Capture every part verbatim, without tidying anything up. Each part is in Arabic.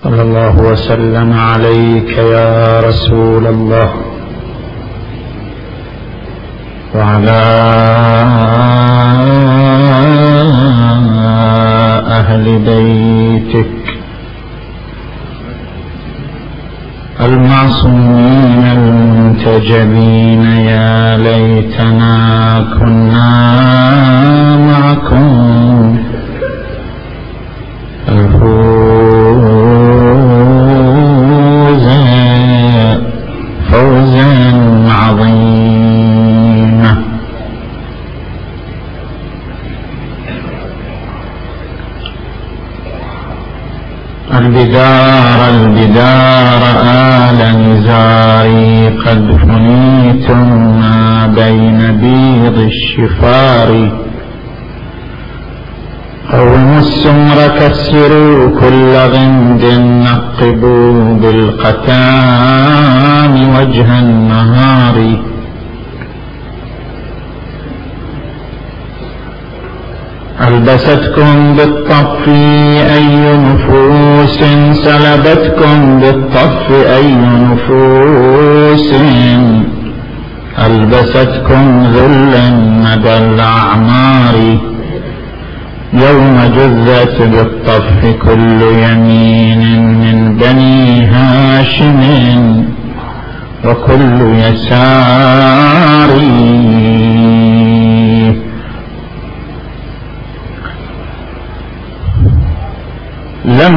صلى الله وسلم عليك يا رسول الله وعلى أهل بيتك المعصومين المنتجبين. يا ليتنا كنا معكم الفوز فوزا عظيما. البدار البدار آل نزاري قد فنيتم ما بين بيض الشفار. قوموا السمر كسروا كل غند نقبوا بالقتام وجه النهار. ألبستكم بالطف أي نفوس سلبتكم بالطف أي نفوس. ألبستكم ذلا مدى الأعمار. يوم جذت بالطف كل يمين من بني هاشم وكل يسار. لم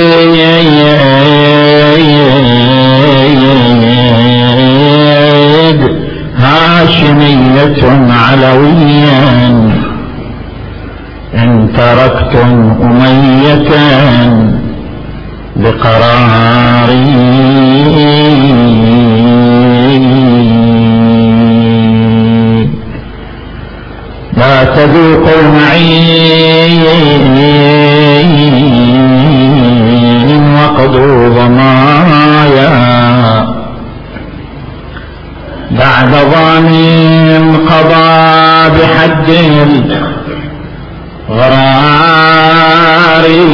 تلد هاشمية علويا إن تركتم أمية بقراري. لا تذوقوا معين وقضوا ضمايا بعد ظالم قضى بحد غراري.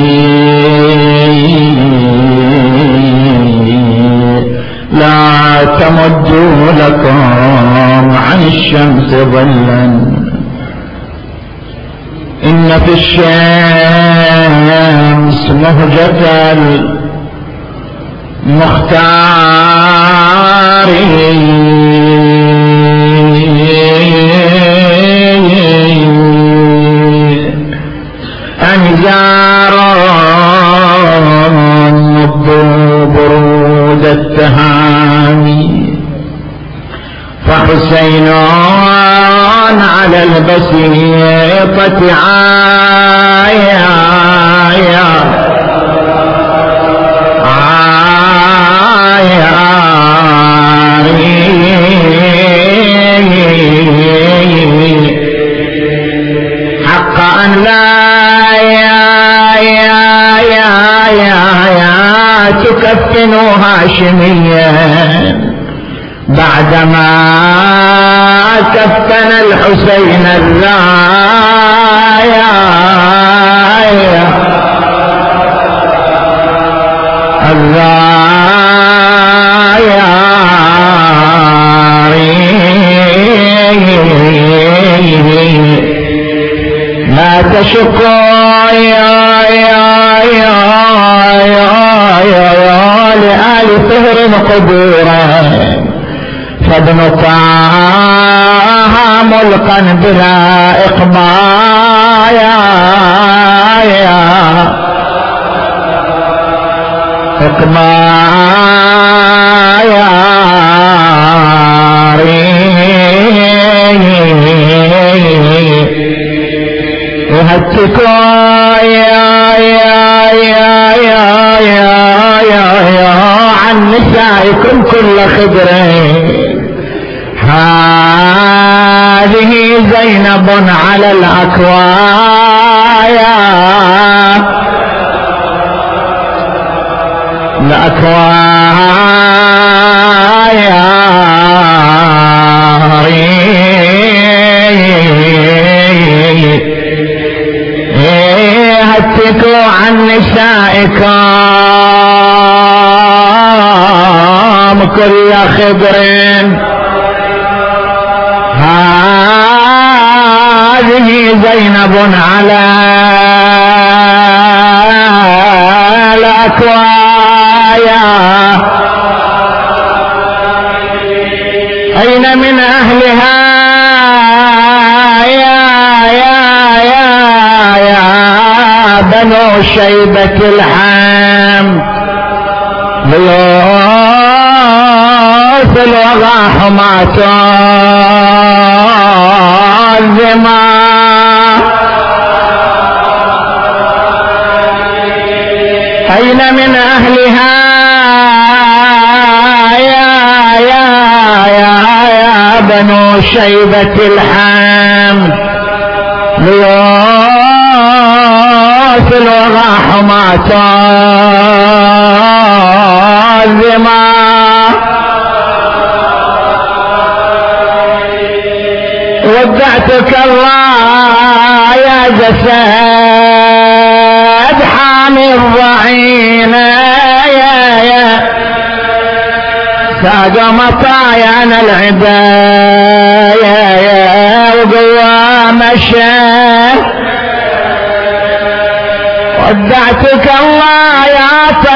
لا تمدوا لكم عن الشمس ظلا إن في الشمس مهجة المختار. أنزار نبضوا برود التهامي فحسين على البسيطة عايا عايا حق أن لا تكفنوا هاشميا بعدما كفن الحسين الرايا. الرايا لا تشقوا يا يا يا لآل فهر قبورا فابن طه ملقا بلا إقبايا. إقبايا وهتكوا يا يا يا يا يا يا يا عن نسائكم كل خبرين. هذه زينب على الأكوايا الأكوايا هتكوا عن نسائكم كل خبر هذه زينب على الأكوايا أين من أهلها يا يا يا يا بنو شيبة الحام ضيوف الوغى حماة الزمان أين من أهلها يا يا يا يا بنو شيبة الحام ضيوف الوغى حماة الزمان ودعتك الله يا جسد حامي الضعينة يا يا ساق مطايانا العدا يا يا وقوام الشام ودعتك الله يا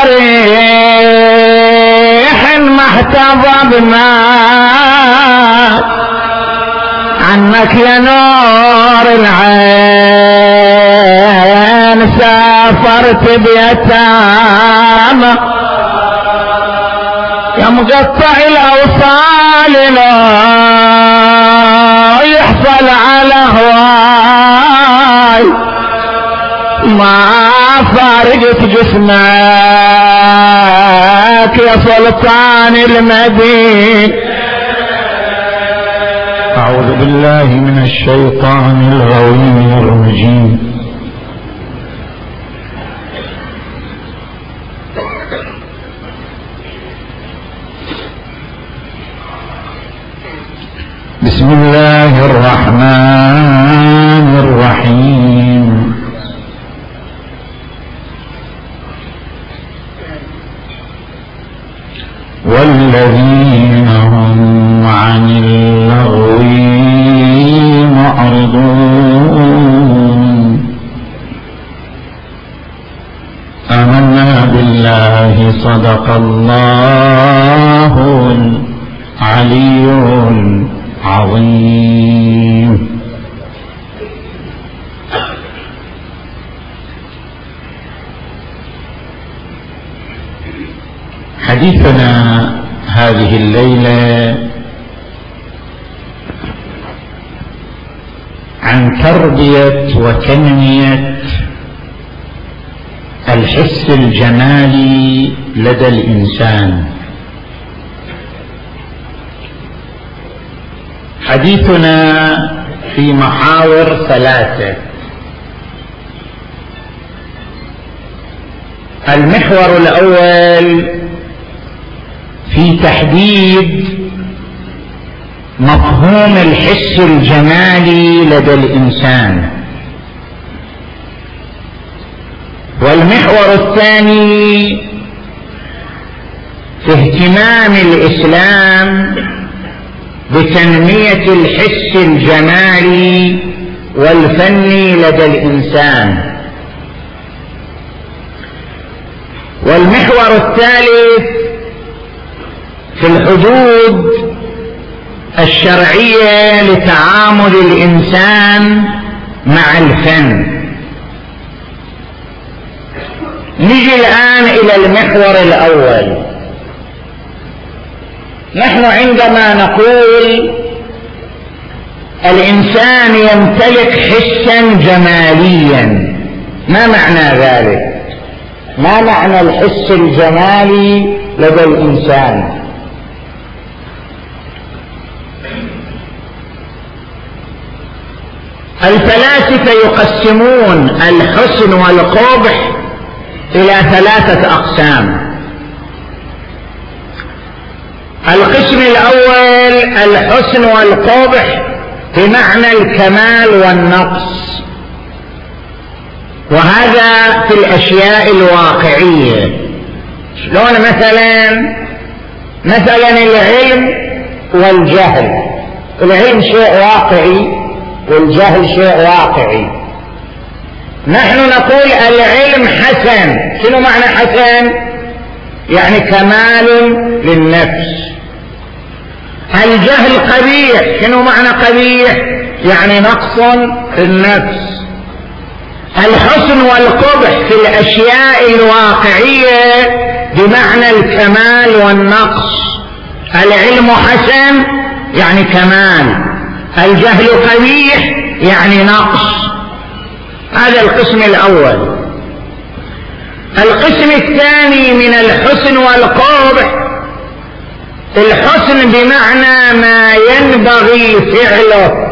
طريح ما احتضى بماء عنك يا نور العين سافرت بيتامى يا مقطع الاوصال لا يحصل على هواي ما فارقت جسمك يا سلطان المدينة. أعوذ بالله من الشيطان الغوي الرجيم. بسم الله الرحمن الرحيم. والذين هم عن اللغو معرضون آمنا بالله صدق الله العلي العظيم. حديثنا هذه الليلة عن تربية وتنمية الحس الجمالي لدى الإنسان. حديثنا في محاور ثلاثة. المحور الأول في تحديد مفهوم الحس الجمالي لدى الإنسان، والمحور الثاني في اهتمام الإسلام بتنمية الحس الجمالي والفني لدى الإنسان، والمحور الثالث في الحدود الشرعية لتعامل الإنسان مع الفن. نجي الآن إلى المحور الأول. نحن عندما نقول الإنسان يمتلك حسا جماليا، ما معنى ذلك؟ ما معنى الحس الجمالي لدى الإنسان؟ الفلاسفة يقسمون الحسن والقبح إلى ثلاثة أقسام. القسم الأول الحسن والقبح بمعنى الكمال والنقص، وهذا في الأشياء الواقعية. شلون مثلا مثلا العلم والجهل. العلم شيء واقعي والجهل شيء واقعي. نحن نقول العلم حسن. شنو معنى حسن؟ يعني كمال للنفس. الجهل قبيح. شنو معنى قبيح؟ يعني نقص في النفس. الحسن والقبح في الأشياء الواقعية بمعنى الكمال والنقص. العلم حسن يعني كمال، الجهل قبيح يعني نقص. هذا القسم الأول. القسم الثاني من الحسن والقبح، الحسن بمعنى ما ينبغي فعله،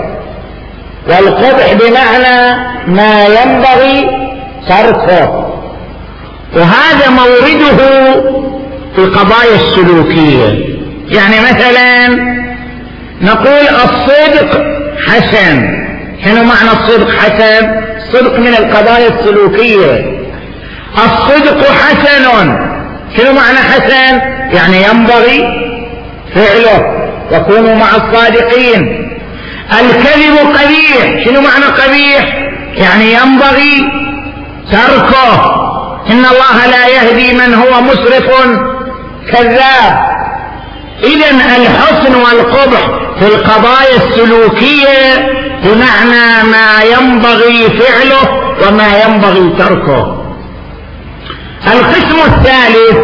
والقبح بمعنى ما ينبغي تركه. وهذا مورده في القضايا السلوكية. يعني مثلا نقول الصدق حسن. شنو معنى الصدق حسن؟ الصدق من القضايا السلوكية. الصدق حسن. شنو معنى حسن؟ يعني ينبغي فعله، وكونوا مع الصادقين. الكذب قبيح. شنو معنى قبيح؟ يعني ينبغي تركه. إن الله لا يهدي من هو مسرف كذاب. إذن الحسن والقبح في القضايا السلوكية بمعنى ما ينبغي فعله وما ينبغي تركه. القسم الثالث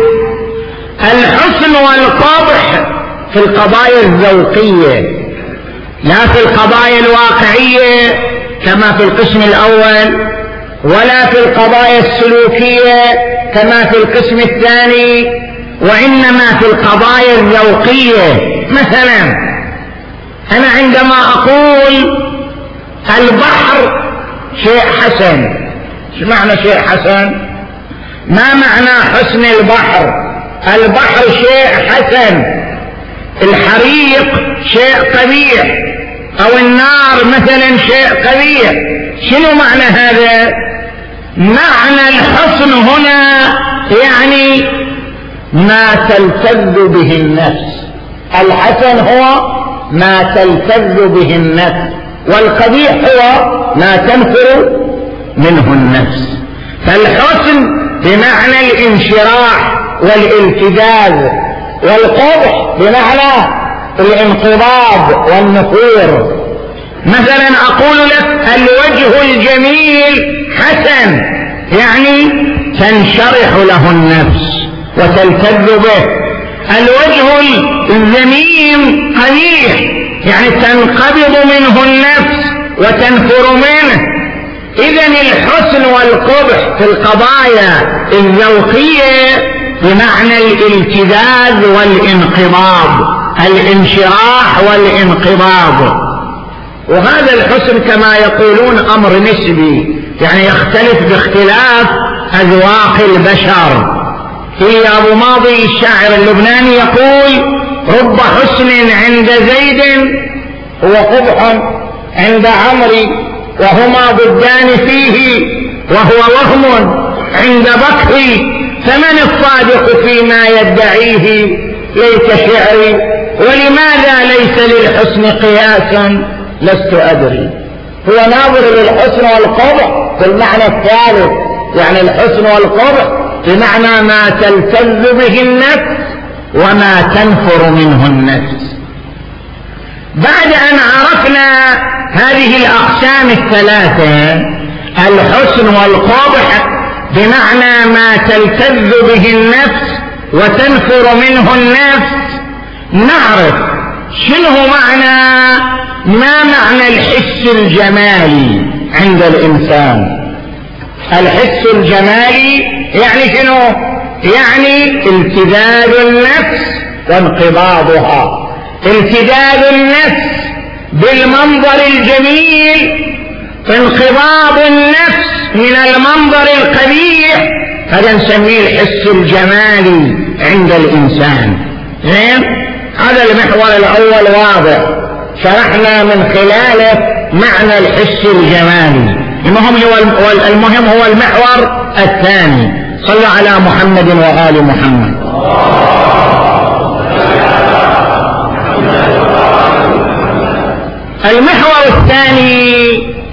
الحسن والقبح في القضايا الذوقية، لا في القضايا الواقعية كما في القسم الأول، ولا في القضايا السلوكية كما في القسم الثاني، وإنما في القضايا الذوقية. مثلا أنا عندما أقول البحر شيء حسن، شو معنى شيء حسن؟ ما معنى حسن البحر؟ البحر شيء حسن، الحريق شيء قبيح، أو النار مثلا شيء قبيح. شنو معنى هذا؟ معنى الحسن هنا يعني ما تلتذ به النفس. الحسن هو ما تلتذ به النفس، والقبيح هو ما تنفر منه النفس. فالحسن بمعنى الانشراح والالتذاذ، والقبح بمعنى الانقباض والنفور. مثلا أقول لك الوجه الجميل حسن، يعني تنشرح له النفس وتلتذ به. الوجه الذميم قبيح، يعني تنقبض منه النفس وتنفر منه. إذن الحسن والقبح في القضايا الذوقية بمعنى الالتذاذ والانقباض، الانشراح والانقباض. وهذا الحسن كما يقولون أمر نسبي، يعني يختلف باختلاف أذواق البشر. في أبو ماضي الشاعر اللبناني يقول: رب حسن عند زيد هو قبح عند عمرو، وهما ضدان فيه وهو وهم عند بكري، فمن الصادق فيما يدعيه ليت شعري، ولماذا ليس للحسن قياسا لست أدري. هو ناظر للحسن والقبح بالمعنى الثالث، يعني الحسن والقبح بمعنى ما تلتذ به النفس وما تنفر منه النفس. بعد أن عرفنا هذه الأقسام الثلاثة، الحسن والقبح بمعنى ما تلتذ به النفس وتنفر منه النفس، نعرف شنو معنى ما معنى الحس الجمالي عند الإنسان. الحس الجمالي يعني شنو؟ يعني التذاذ النفس وانقباضها. التذاذ النفس بالمنظر الجميل، انقباض النفس من المنظر القبيح، هذا نسميه الحس الجمالي عند الإنسان. زين؟ هذا المحور الأول واضح، شرحنا من خلاله معنى الحس الجمالي. المهم هو المهم هو المحور الثاني. صلى على محمد وآل محمد. المحور الثاني،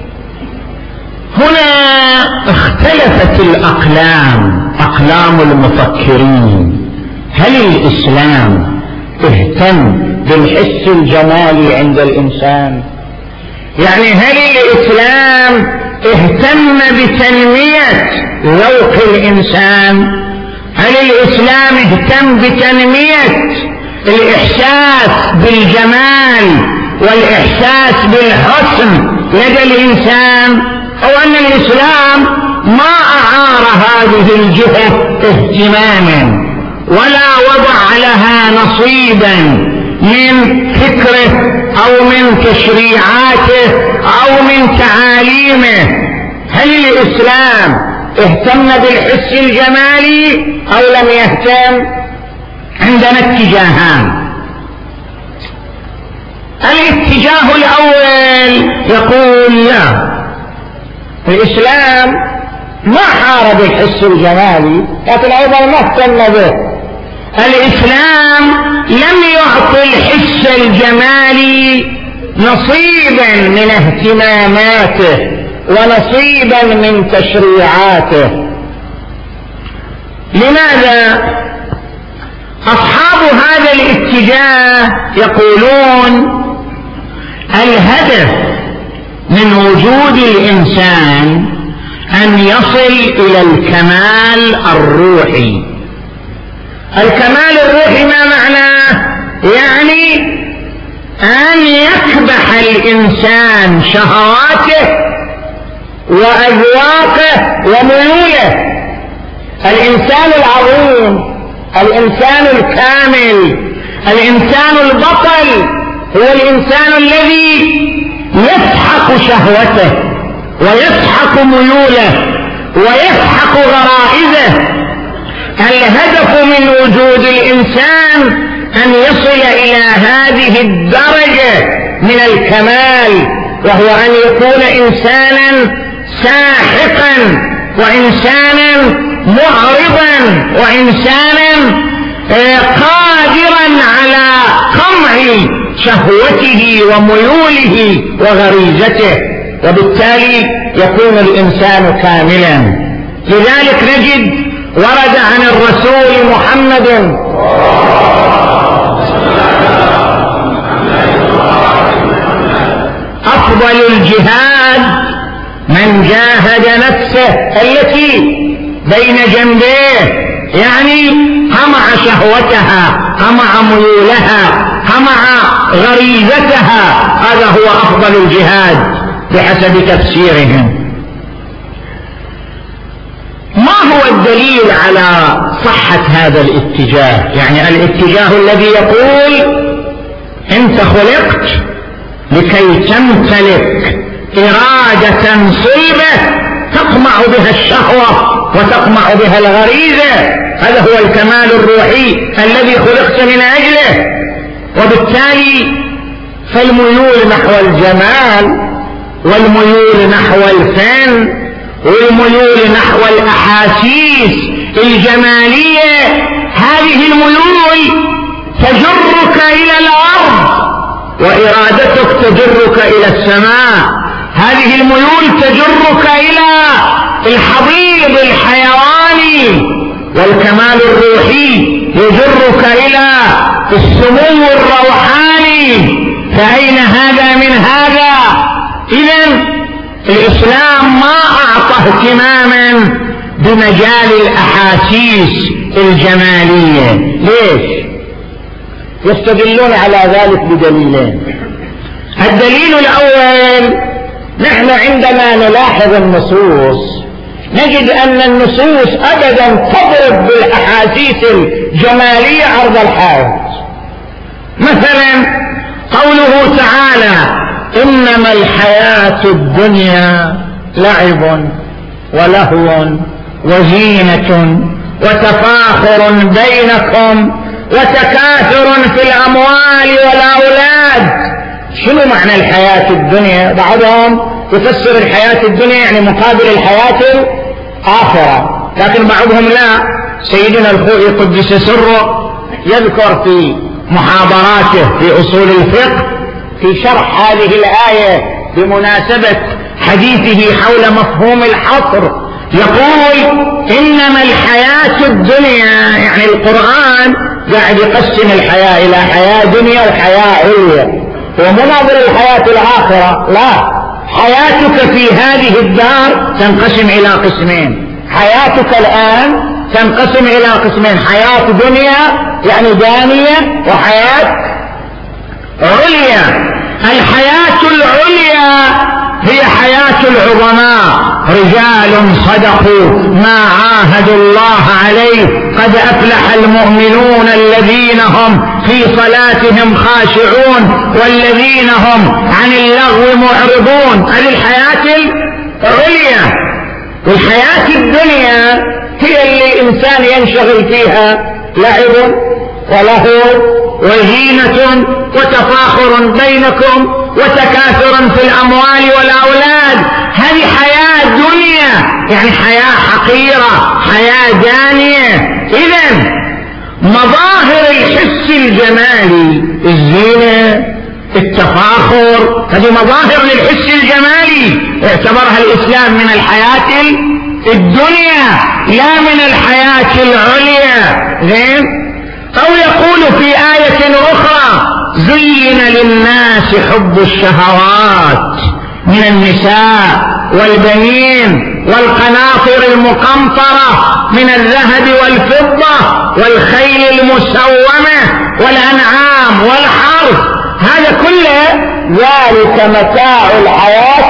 هنا اختلفت الأقلام، أقلام المفكرين. هل الإسلام اهتم بالحس الجمالي عند الإنسان؟ يعني هل الإسلام اهتم بتنمية ذوق الإنسان؟ هل الإسلام اهتم بتنمية الإحساس بالجمال والإحساس بالحسن لدى الإنسان؟ أو أن الإسلام ما أعار هذه الجهة اهتماما ولا وضع لها نصيبا من فكره أو من تشريعاته أو من تعاليمه؟ هل الإسلام اهتم بالحس الجمالي أو لم يهتم؟ عندنا اتجاهان. الاتجاه الأول يقول لا، الإسلام ما حارب الحس الجمالي لكن أيضا ما اهتم به. الإسلام لم يعطي الحس الجمالي نصيبا من اهتماماته ونصيبا من تشريعاته. لماذا؟ أصحاب هذا الاتجاه يقولون الهدف من وجود الإنسان أن يصل إلى الكمال الروحي. الكمال الروحي ما معناه؟ يعني أن يكبح الإنسان شهواته وأذواقه وميوله. الإنسان العظيم، الإنسان الكامل، الإنسان البطل هو الإنسان الذي يسحق شهوته ويسحق ميوله ويسحق غرائزه. الهدف من وجود الإنسان أن يصل إلى هذه الدرجة من الكمال، وهو أن يكون إنسانا ساحقا وإنسانا معرضا وإنسانا قادرا على قمع شهوته وميوله وغريزته، وبالتالي يكون الإنسان كاملا. لذلك نجد ورد عن الرسول محمد أفضل الجهاد من جاهد نفسه التي بين جنبيه، يعني قمع شهوتها، قمع ميولها، قمع غريزتها. هذا هو أفضل الجهاد بحسب تفسيرهم. ما هو الدليل على صحة هذا الاتجاه؟ يعني الاتجاه الذي يقول انت خلقت لكي تمتلك إرادة صلبة تقمع بها الشهوة وتقمع بها الغريزة. هذا هو الكمال الروحي الذي خلقت من أجله. وبالتالي فالميول نحو الجمال والميول نحو الفن والميول نحو الأحاسيس الجمالية، هذه الميول تجرك إلى الأرض وإرادتك تجرك إلى السماء. هذه الميول تجرك إلى الحضيض الحيواني، والكمال الروحي يجرك إلى السمو الروحاني. فأين هذا من هذا؟ إذن الإسلام ما أعطى اهتماما بمجال الأحاسيس الجمالية. ليش؟ يستدلون على ذلك بدليلين. الدليل الأول، نحن عندما نلاحظ النصوص نجد أن النصوص أبدا تضرب بالأحاسيس الجمالية عرض الحائط. مثلا قوله تعالى إنما الحياة الدنيا لعب ولهو وزينة وتفاخر بينكم وتكاثر في الأموال والأولاد. شنو معنى الحياة الدنيا؟ بعضهم يفسر الحياة الدنيا يعني مقابل الحياة الآخرة، لكن بعضهم لا. سيدنا الخوئي قدس سره يذكر في محاضراته في أصول الفقه في شرح هذه الآية بمناسبة حديثه حول مفهوم الحصر يقول إنما الحياة الدنيا، يعني القرآن قاعد يقسم الحياة إلى حياة دنيا وحياة عليا، ومناظر الحياة الآخرة لا، حياتك في هذه الدار تنقسم إلى قسمين، حياتك الآن تنقسم إلى قسمين، حياة دنيا يعني دانية وحياة عليا. الحياة العليا هي حياة العظماء، رجال صدقوا ما عاهدوا الله عليه، قد أفلح المؤمنون الذين هم في صلاتهم خاشعون والذين هم عن اللغو معرضون. هذه الحياة العليا. والحياة الدنيا هي اللي الإنسان ينشغل فيها لعب ولهو وزينة وتفاخر بينكم وتكاثر في الأموال والأولاد. هذه حياة دنيا، يعني حياة حقيرة، حياة دانية. إذن مظاهر الحس الجمالي، الزينة، التفاخر، هذه مظاهر للحس الجمالي اعتبرها الإسلام من الحياة الدنيا لا من الحياة العليا. زين؟ أو يقول في آية أخرى زين للناس حب الشهوات من النساء والبنين والقناطر المقنطرة من الذهب والفضة والخيل المسومة والأنعام والحرث. هذا كله ذلك متاع الحياة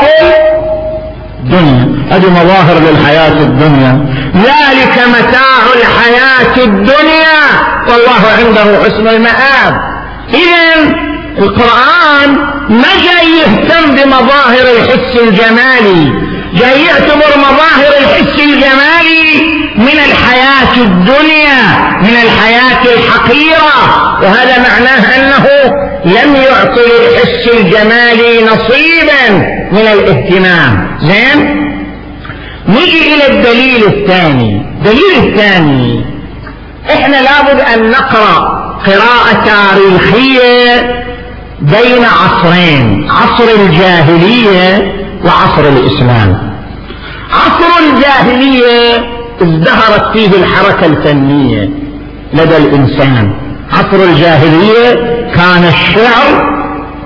الدنيا، هذه مظاهر للحياة الدنيا، ذلك متاع الحياة الدنيا والله عنده حسن المآب. إذن القرآن ما جاي يهتم بمظاهر الحس الجمالي، جاي يعتبر مظاهر الحس الجمالي من الحياة الدنيا، من الحياة الحقيرة، وهذا معناه أنه لم يعطي الحس الجمالي نصيبا من الاهتمام. زين؟ نجي إلى الدليل الثاني. الدليل الثاني إحنا لابد أن نقرأ قراءة تاريخية بين عصرين، عصر الجاهلية وعصر الإسلام. عصر الجاهلية ازدهرت فيه الحركة الفنية لدى الإنسان. عصر الجاهلية كان الشعر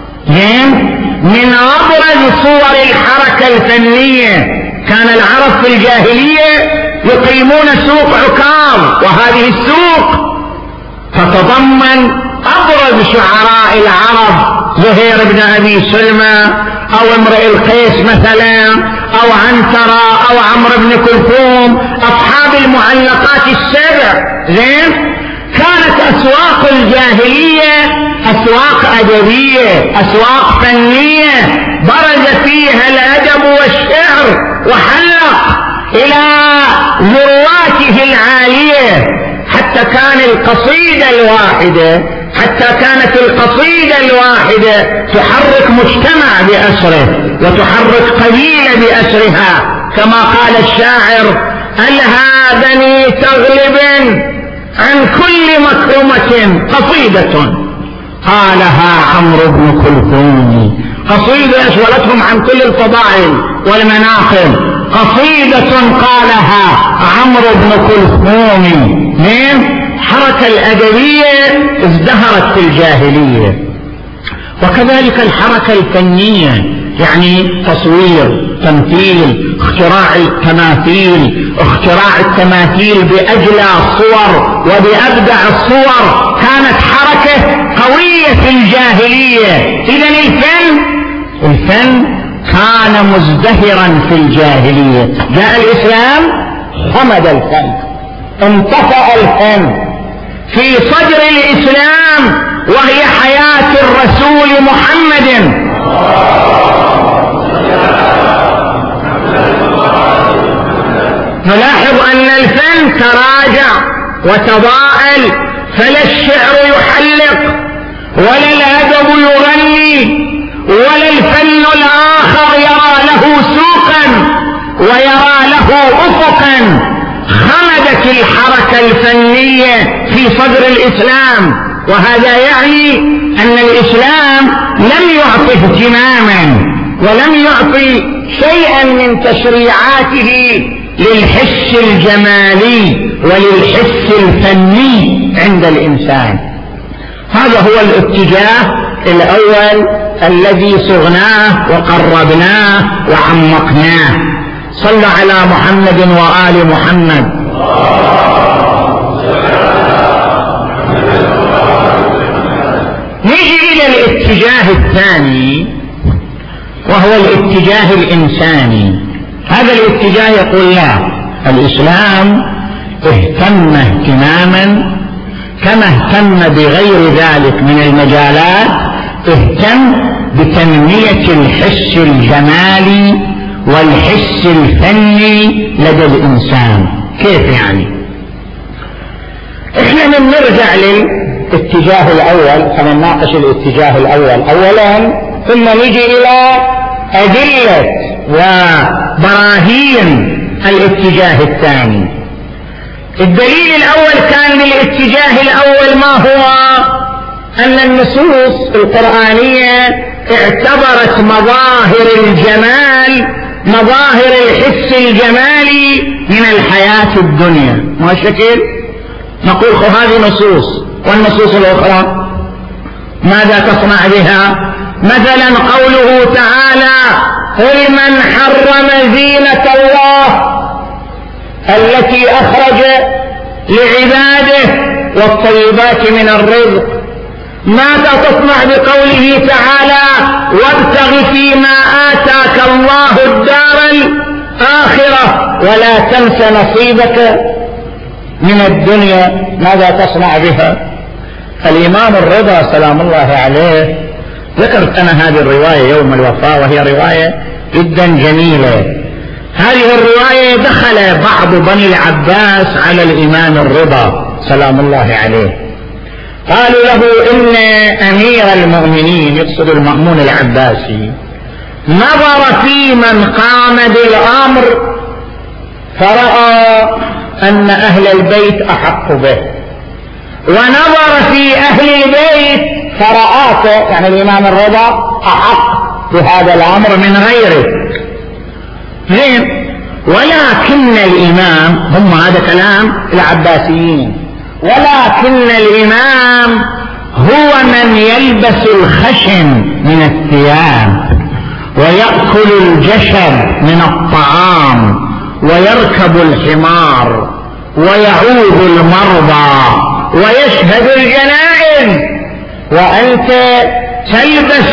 من أبرز صور الحركة الفنية. كان العرب في الجاهلية يقيمون سوق عكاظ، وهذه السوق تتضمن أبرز شعراء العرب، زهير بن أبي سلمى أو امرئ القيس مثلا أو عنترة أو عمرو بن كلثوم، أصحاب المعلقات السبع. زين؟ كانت أسواق الجاهلية أسواق أدبية، أسواق فنية، برز فيها الأدب والشعر وحلق إلى ذرواته العالية، حتى كان القصيدة الواحدة حتى كانت القصيدة الواحدة تحرك مجتمع بأسره وتحرك قبيلة بأسرها، كما قال الشاعر: ألها بني تغلب عن كل مكرمة قصيدة قالها عمرو بن كلثوم. قصيدة أشغلتهم عن كل الفضائل والمناقب، قصيدة قالها عمرو بن كلثوم. من حركة الأدبية ازدهرت في الجاهلية. وكذلك الحركة الفنية، يعني تصوير، تمثيل، اختراع التماثيل، اختراع التماثيل بأجلى الصور وبأبدع الصور، كانت حركة قوية في الجاهلية. إذن الفن الفن كان مزدهرا في الجاهلية. جاء الإسلام خمد الفن، انطفأ الفن في صدر الإسلام، وهي حياة الرسول محمد. نلاحظ أن الفن تراجع وتضاءل، فلا الشعر يحلق ولا الأدب يغني ولا الفن الآخر يرى له سوقا ويرى له أفقا. خمدت الحركة الفنية في صدر الإسلام، وهذا يعني أن الإسلام لم يعطي اهتماما ولم يعطي شيئا من تشريعاته للحس الجمالي وللحس الفني عند الإنسان. هذا هو الاتجاه الأول الذي صغناه وقربناه وعمقناه. صلى على محمد وآل محمد. نجي إلى الاتجاه الثاني وهو الاتجاه الإنساني. هذا الاتجاه يقول لا، الإسلام اهتم اهتماما كما اهتم بغير ذلك من المجالات، اهتم بتنمية الحس الجمالي والحس الفني لدى الإنسان. كيف يعني؟ احنا من نرجع للاتجاه الأول، فنناقش الاتجاه الأول أولا، ثم نجي إلى أدلة وبراهين الاتجاه الثاني. الدليل الأول كان للاتجاه الأول ما هو؟ أن النصوص القرآنية اعتبرت مظاهر الجمال، مظاهر الحس الجمالي من الحياة الدنيا. ما شكل؟ نقول خو هذه نصوص، والنصوص الأخرى ماذا تصنع بها؟ مثلا قوله تعالى: قل من حرم زينة الله التي أخرج لعباده والطيبات من الرزق. ماذا تصنع بقوله تعالى: وابتغ فيما آتاك الله الدار الآخرة ولا تنس نصيبك من الدنيا؟ ماذا تصنع بها؟ الإمام الرضا سلام الله عليه ذكرت أنا هذه الرواية يوم الوفاة، وهي رواية جدا جميلة. هذه الرواية دخل بعض بني العباس على الإمام الرضا سلام الله عليه، قالوا له: إن أمير المؤمنين، يقصد المأمون العباسي، نظر في من قام بالأمر فرأى أن أهل البيت أحق به، ونظر في أهل البيت فرآه، يعني الإمام الرضا، أحق بهذا الأمر من غيره. زين، ولكن الإمام، هم هذا كلام العباسيين، ولكن الإمام هو من يلبس الخشن من الثياب ويأكل الجشر من الطعام ويركب الحمار ويعود المرضى ويشهد الجنائز، وأنت تلبس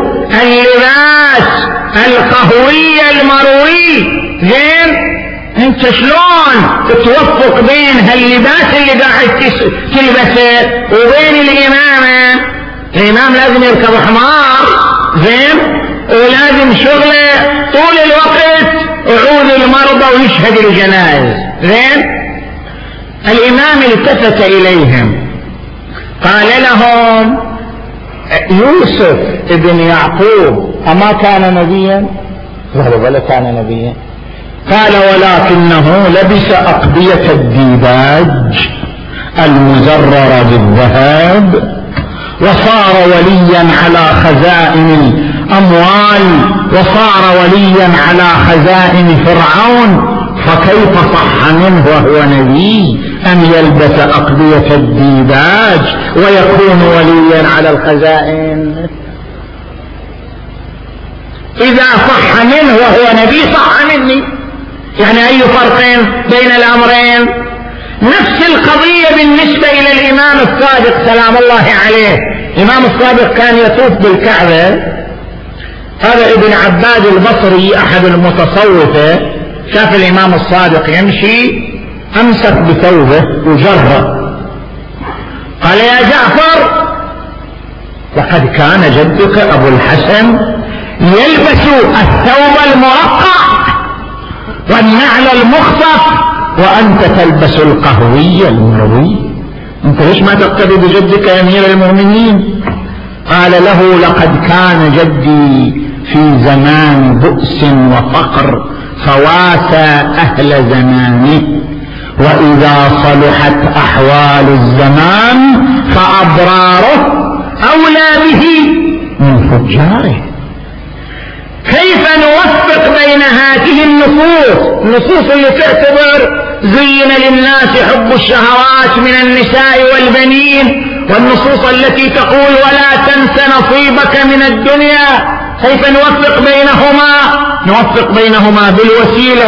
اللباس القهوي المروي. زين، انت شلون توفق بين هاللباس اللي قاعد تلبسه وبين الإمامة؟ الإمام لازم يركب حمار، زين، ولازم شغله طول الوقت يعود المرضى ويشهد الجنائز. زين، الإمام التفت إليهم قال لهم: يوسف ابن يعقوب أما كان نبيا؟ لا، ولا كان نبيا. قال: ولكنه لبس أقبية الديباج المزررة بالذهب، وصار وليا على خزائن الأموال، وصار وليا على خزائن فرعون، فكيف صح منه وهو نبي أن يلبس أقبية الديباج ويكون وليا على الخزائن؟ إذا صح منه وهو نبي صح مني، يعني أي فرق بين الأمرين؟ نفس القضية بالنسبة إلى الإمام الصادق سلام الله عليه. الإمام الصادق كان يطوف بالكعبة. هذا ابن عباد البصري أحد المتصوفة شاف الإمام الصادق يمشي، أمسك بثوبه وجره، قال: يا جعفر، لقد كان جدك أبو الحسن يلبس الثوب المرقع والنعل المخطف وأنت تلبس القهوي المروي، أنت ليش ما تقتدي بجدك يا أمير المؤمنين؟ قال له: لقد كان جدي في زمان بؤس وفقر فواسى أهل زمانه، وإذا صلحت أحوال الزمان فأبراره أولى به من فجاره. كيف نوفق بين هذه النصوص، النصوص اللي تعتبر زين للناس حب الشهوات من النساء والبنين، والنصوص التي تقول ولا تنس نصيبك من الدنيا، كيف نوفق بينهما؟ نوفق بينهما بالوسيلة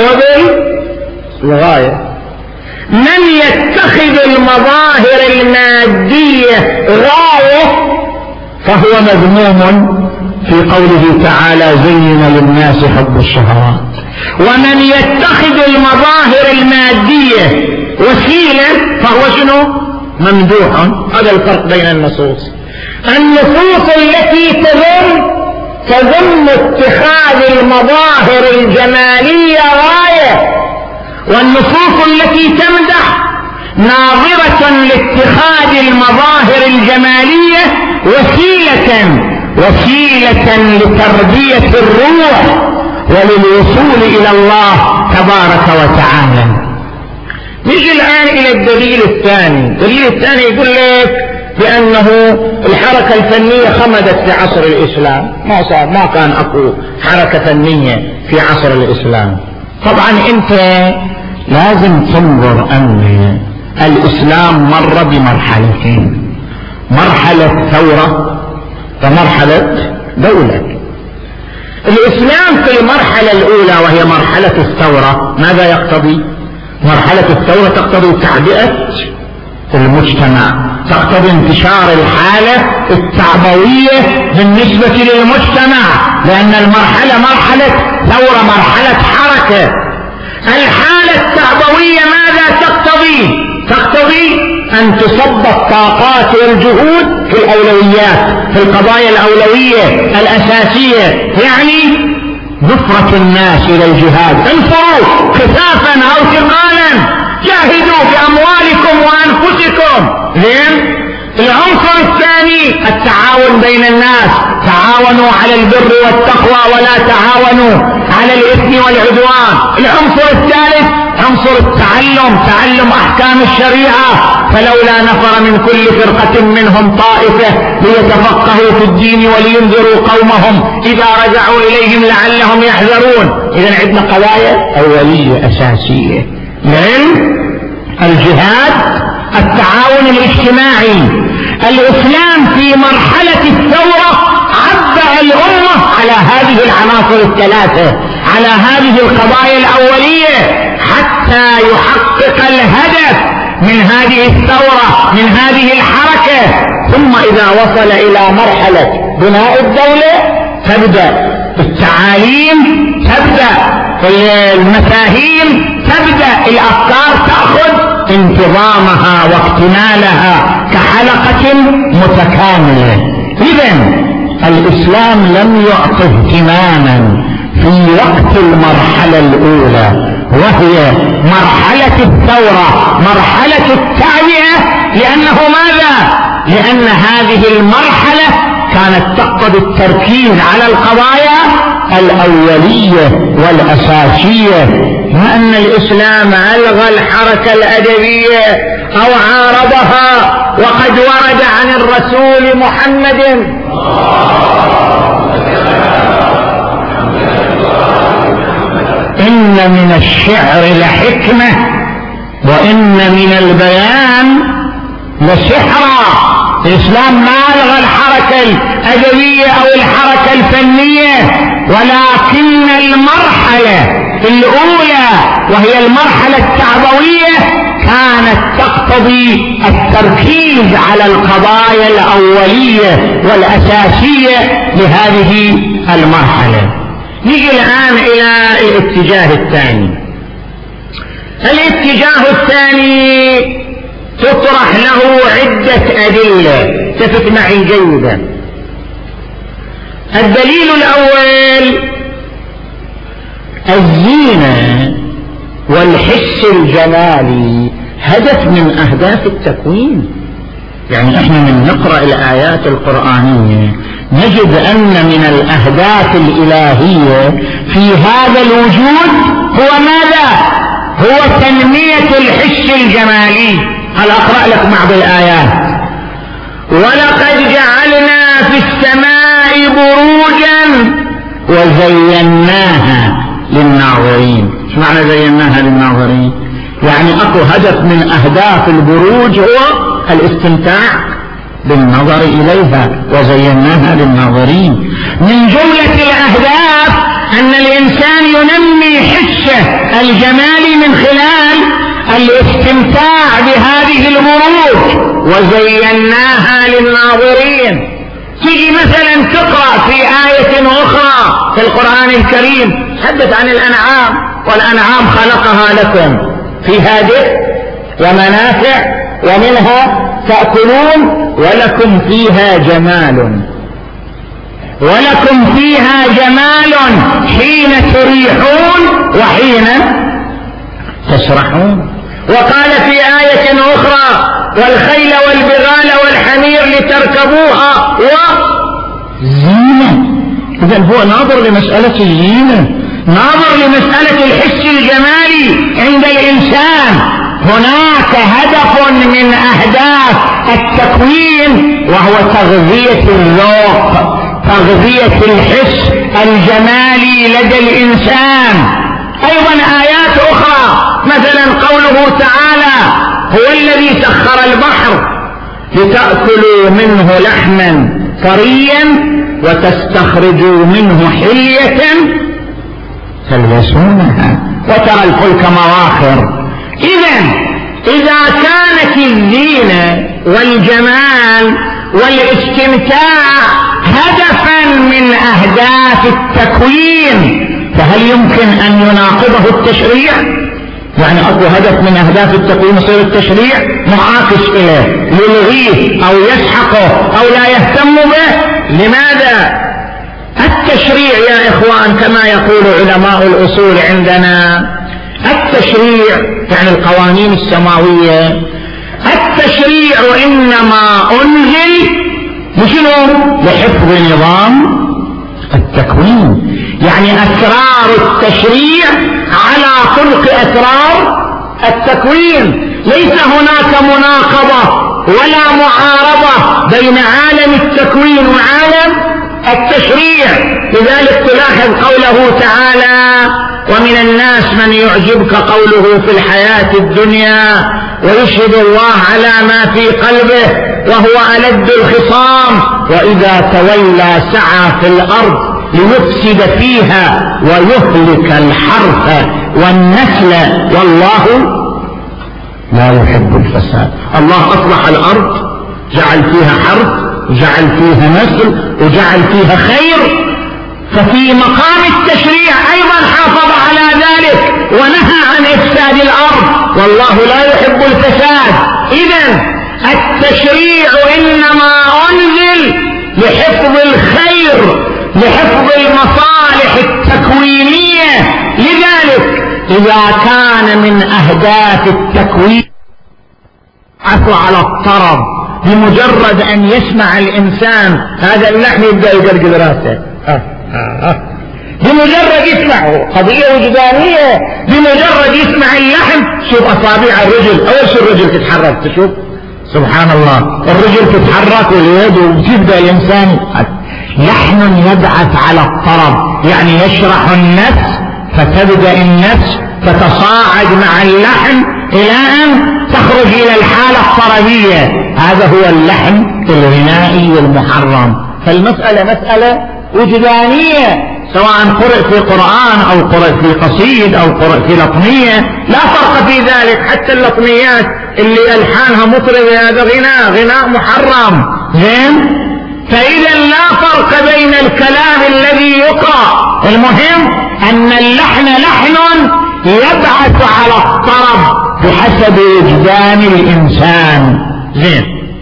وبالغاية. من يتخذ المظاهر المادية غاية فهو مذموم في قوله تعالى زين للناس حب الشهوات، ومن يتخذ المظاهر المادية وسيلة فهو شنو؟ ممدوح. هذا الفرق بين النصوص. النصوص التي تذم تذم اتخاذ المظاهر الجمالية غاية، والنصوص التي تمدح ناظرة لاتخاذ المظاهر الجمالية وسيلة وسيلة لتربية الروح وللوصول إلى الله تبارك وتعالى. نجي الآن إلى الدليل الثاني. الدليل الثاني يقول لك بأنه الحركة الفنية خمدت في عصر الإسلام، ما صار ما كان أكو حركة فنية في عصر الإسلام. طبعا أنت لازم تنظر أن الإسلام مر بمرحلتين، مرحلة ثورة ومرحلة دولة. الإسلام في المرحلة الأولى وهي مرحلة الثورة ماذا يقتضي؟ مرحلة الثورة تقتضي تعبئة المجتمع، تقتضي انتشار الحالة التعبوية بالنسبة للمجتمع، لأن المرحلة مرحلة ثورة، مرحلة حركة. الحالة التعبوية ماذا تقتضي؟ تقتضي أن تصب الطاقات والجهود في الأولويات، في القضايا الأولوية الأساسية، يعني نفرة الناس إلى الجهاد، انفروا كفافا أو ثقالا، جاهدوا بأموالكم وأنفسكم. زين. العنصر الثاني التعاون بين الناس، تعاونوا على البر والتقوى ولا تعاونوا على الإثم والعدوان. العنصر الثالث عنصر التعلم، تعلم أحكام الشريعة، فلولا نفر من كل فرقة منهم طائفة ليتفقهوا في الدين ولينذروا قومهم إذا رجعوا إليهم لعلهم يحذرون. إذن عندنا قضايا أولية أساسية: العلم، الجهاد، التعاون الاجتماعي. الإسلام في مرحلة الثورة عبأ الأمة على هذه العناصر الثلاثة، على هذه القضايا الأولية، حتى يحقق الهدف من هذه الثورة، من هذه الحركة. ثم إذا وصل إلى مرحلة بناء الدولة تبدأ التعاليم، تبدأ المفاهيم، تبدأ الأفكار تأخذ انتظامها واكتمالها كحلقة متكاملة. إذن الإسلام لم يعطه اهتماما في وقت المرحلة الأولى وهي مرحلة الثورة، مرحلة التعبئة، لأنه ماذا؟ لأن هذه المرحلة كانت تقتضي التركيز على القضايا الأولية والأساسية. ما أن الإسلام ألغى الحركة الأدبية أو عارضها، وقد ورد عن الرسول محمد إن من الشعر لحكمة وإن من البيان لسحرا. الإسلام ما ألغى الحركة الأدبية أو الحركة الفنية، ولكن المرحلة الأولى وهي المرحلة التعبوية كانت تقتضي التركيز على القضايا الأولية والأساسية لهذه المرحلة. نيجي الآن إلى الاتجاه الثاني. الاتجاه الثاني تطرح له عدة أدلة، تفت معي جيدا. الدليل الأول الزينة والحس الجمالي هدف من أهداف التكوين. يعني احنا من نقرأ الآيات القرآنية نجد أن من الأهداف الإلهية في هذا الوجود هو ماذا؟ هو تنمية الحس الجمالي. هل أقرأ لك بعض الآيات؟ ولقد جعلنا في السماء بروجا وزيناها للناظرين. ايش معنى زيناها للناظرين؟ يعني اكو هدف من اهداف البروج هو الاستمتاع بالنظر اليها، وزيناها للناظرين. من جملة الاهداف ان الانسان ينمي حسه الجمالي من خلال الاستمتاع بهذه البروج، وزيناها للناظرين. تيجي مثلا تقرأ في آية أخرى في القرآن الكريم تحدث عن الأنعام، والأنعام خلقها لكم فيها دفء ومنافع ومنها تأكلون ولكم فيها جمال، ولكم فيها جمال حين تريحون وحين تسرحون. وقال في آية أخرى والخيل والبغال والحمير لتركبوها وزينة. إذن هو ناظر لمسألة الزينة، ناظر لمسألة الحس الجمالي عند الإنسان. هناك هدف من أهداف التكوين وهو تغذية الذوق، تغذية الحس الجمالي لدى الإنسان. أيضا آيات أخرى مثلا قوله تعالى هو الذي سخر البحر لتأكلوا منه لحما طريا وتستخرجوا منه حلية تلبسونها وترى الفلك مواخر. إذن إذا كانت الزينة والجمال والاستمتاع هدفا من أهداف التكوين، فهل يمكن أن يناقضه التشريع؟ يعني أكو هدف من أهداف التكوين يصير التشريع معاكس إليه، يلغيه أو يسحقه أو لا يهتم به. لماذا؟ التشريع يا إخوان كما يقول علماء الأصول عندنا، التشريع يعني القوانين السماوية، التشريع إنما أنزل لشنو؟ لحفظ نظام التكوين. يعني أسرار التشريع على خلق أسرار التكوين. ليس هناك مناقضة ولا معارضة بين عالم التكوين وعالم التشريع. لذلك تلاحظ قوله تعالى ومن الناس من يعجبك قوله في الحياة الدنيا ويشهد الله على ما في قلبه وهو ألد الخصام وإذا تولى سعى في الأرض ليفسد فيها ويهلك الحرث والنسل والله لا يحب الفساد. الله أصلح الأرض، جعل فيها حرث وجعل فيها نسل وجعل فيها خير، ففي مقام التشريع أيضا حافظ على ذلك ونهى عن إفساد الأرض، والله لا يحب الفساد. إذن التشريع إنما أنزل لحفظ الخير، لحفظ المصالح التكوينية. لذلك إذا كان من أهداف التكوين عفو على الطرب، بمجرد أن يسمع الإنسان هذا اللحن يبدأ يقلقل راسه، آه آه آه. بمجرد يسمعه قضية وجدانية، بمجرد يسمع اللحن شوف أصابع الرجل، أول شيء الرجل تتحرك، تشوف سبحان الله الرجل تتحرك واليد وتبدأ الإنسان لحن يبعث على الطرب، يعني يشرح النفس فتبدأ النفس تتصاعد مع اللحن إلى أن تخرج إلى الحالة الطربية. هذا هو اللحن الغنائي المحرم. فالمسألة مسألة وجدانية، سواء قرأ في قرآن أو قرأ في قصيد أو قرأ في لطمية، لا فرق في ذلك. حتى اللطميات اللي ألحانها مطرب هذا غناء غناء محرم. زين؟ فإذا لا فرق بين الكلام الذي يقرأ، المهم أن اللحن لحن يبعث على الطرب بحسب وجدان الإنسان. زين؟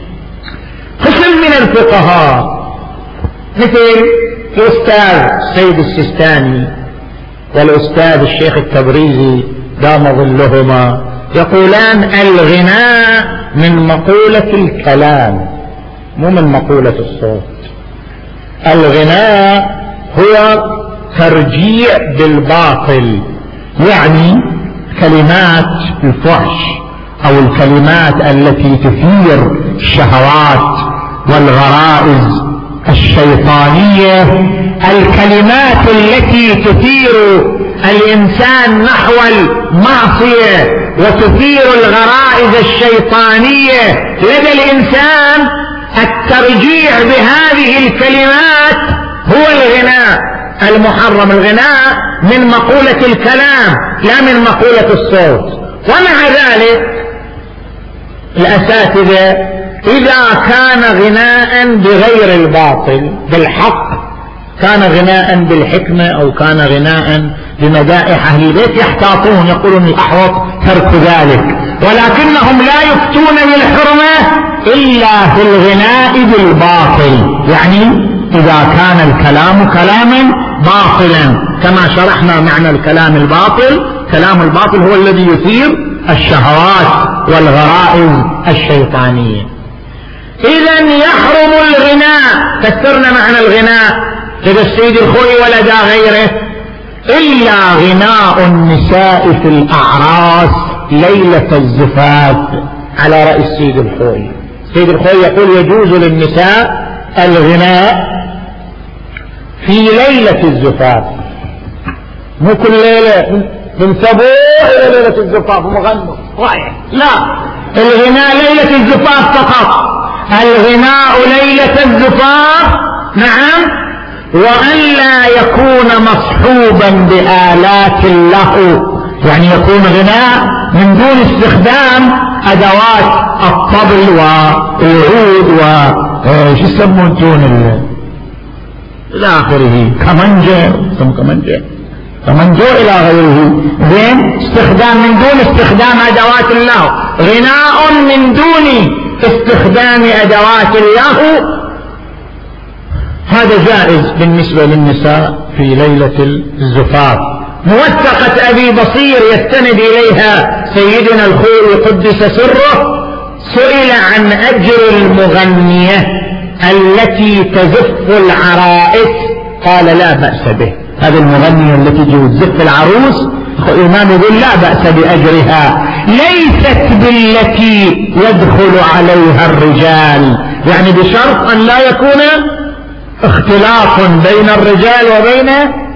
قسم من الفقهاء مثل الأستاذ سيد السيستاني والأستاذ الشيخ التبريزي دام ظلهما يقولان الغناء من مقولة الكلام مو من مقولة الصوت. الغناء هو ترجيع بالباطل، يعني كلمات الفحش أو الكلمات التي تثير الشهوات والغرائز الشيطانية، الكلمات التي تثير الإنسان نحو المعصية وتثير الغرائز الشيطانية لدى الإنسان. الترجيع بهذه الكلمات هو الغناء المحرم. الغناء من مقولة الكلام لا من مقولة الصوت. ومع ذلك الأساتذة إذا كان غناء بغير الباطل بالحق، كان غناء بالحكمة أو كان غناء بمدائح أهل البيت، يحتاطون يقولون الأحوط ترك ذلك، ولكنهم لا يفتون بالحرمة إلا في الغناء بالباطل، يعني إذا كان الكلام كلاما باطلا، كما شرحنا معنى الكلام الباطل. كلام الباطل هو الذي يثير الشهوات والغرائز الشيطانية. إذن يحرم الغناء، فسرنا معنى الغناء لدى السيد الخوئي ولدى غيره، إلا غناء النساء في الأعراس ليلة الزفاف، على رأي السيد الخوئي. السيد الخوئي يقول يجوز للنساء الغناء في ليلة الزفاف، مو كل ليلة من صبوح إلى ليلة الزفاف ومغنوا رايح، لا، الغناء ليلة الزفاف فقط. الغناء ليلة الزفاف، نعم، وأن لا يكون مصحوبا بآلات اللهو، يعني يكون غناء من دون استخدام أدوات الطبل والعود و شو يسمون تون إلى آخره، كمانجة، يسمون كمانجة كمانجو إلى غيره، زين، استخدام من دون استخدام أدوات اللهو، غناء من دون استخدام أدوات اللهو، هذا جائز بالنسبة للنساء في ليلة الزفاف. موثقة أبي بصير يستند إليها سيدنا الخوئي قدس سره، سئل عن أجر المغنية التي تزف العرائس، قال لا بأس به. هذه المغنية التي تزف العروس الإمام يقول لا بأس بأجرها، ليست بالتي يدخل عليها الرجال، يعني بشرط أن لا يكون اختلاط بين الرجال وبين،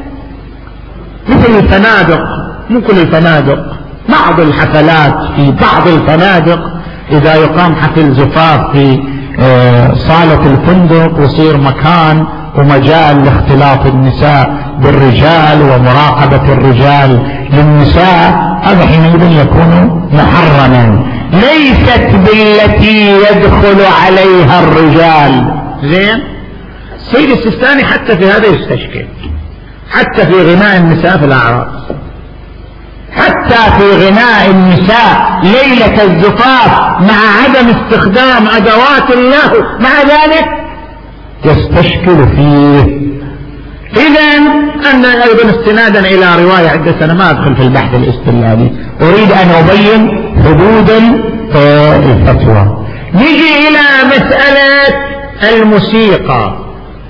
مثل الفنادق، مو كل الفنادق، بعض الحفلات في بعض الفنادق إذا يقام حفل زفاف في صالة الفندق ويصير مكان ومجال لاختلاط النساء بالرجال ومراقبة الرجال للنساء، هذا حينئذ يكون محرما. ليست بالتي يدخل عليها الرجال. زين، السيد السيستاني حتى في هذا يستشكل، حتى في غناء النساء في الأعراس، حتى في غناء النساء ليلة الزفاف مع عدم استخدام أدوات اللهو، مع ذلك يستشكل فيه. إذن أنا أيضا استنادا إلى رواية عدة سنة، ما أدخل في البحث الاستدلالي، أريد أن أبين حدود الفتوى. نجي إلى مسألة الموسيقى.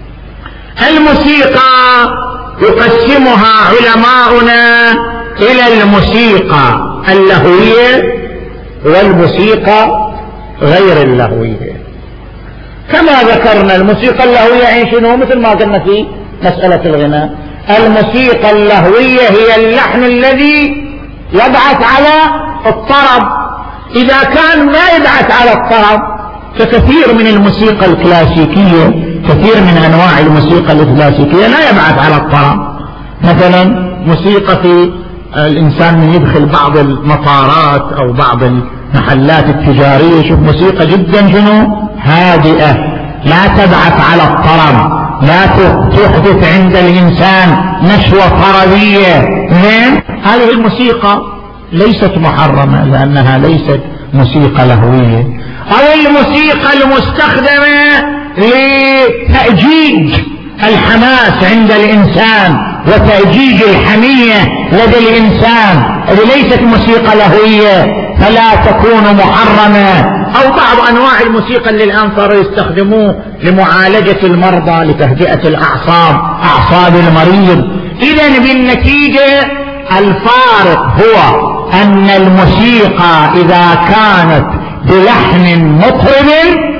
الموسيقى يقسمها علماؤنا إلى الموسيقى اللهوية والموسيقى غير اللهوية. كما ذكرنا الموسيقى اللهوية عين شنو؟ مثل ما قلنا في مسألة الغناء، الموسيقى اللهوية هي اللحن الذي يبعث على الطرب. إذا كان ما يبعث على الطرب ككثير من الموسيقى الكلاسيكية، كثير من أنواع الموسيقى الكلاسيكية لا يبعث على الطرب. مثلا موسيقى في الإنسان من يدخل بعض المطارات أو بعض المحلات التجارية، شوف موسيقى جدا شنو هادئة، لا تبعث على الطرب، لا تحدث عند الإنسان نشوة طربية. زين، هذه الموسيقى ليست محرمة لأنها ليست موسيقى لهوية. أو الموسيقى المستخدمة لتأجيج الحماس عند الإنسان وتأجيج الحمية لدى الإنسان، هذه ليست موسيقى لهوية فلا تكون محرمة. أو بعض أنواع الموسيقى اللي الآن صاروا يستخدموه لمعالجة المرضى، لتهدئة الأعصاب، أعصاب المريض. إذن بالنتيجة الفارق هو أن الموسيقى إذا كانت بلحن مطرب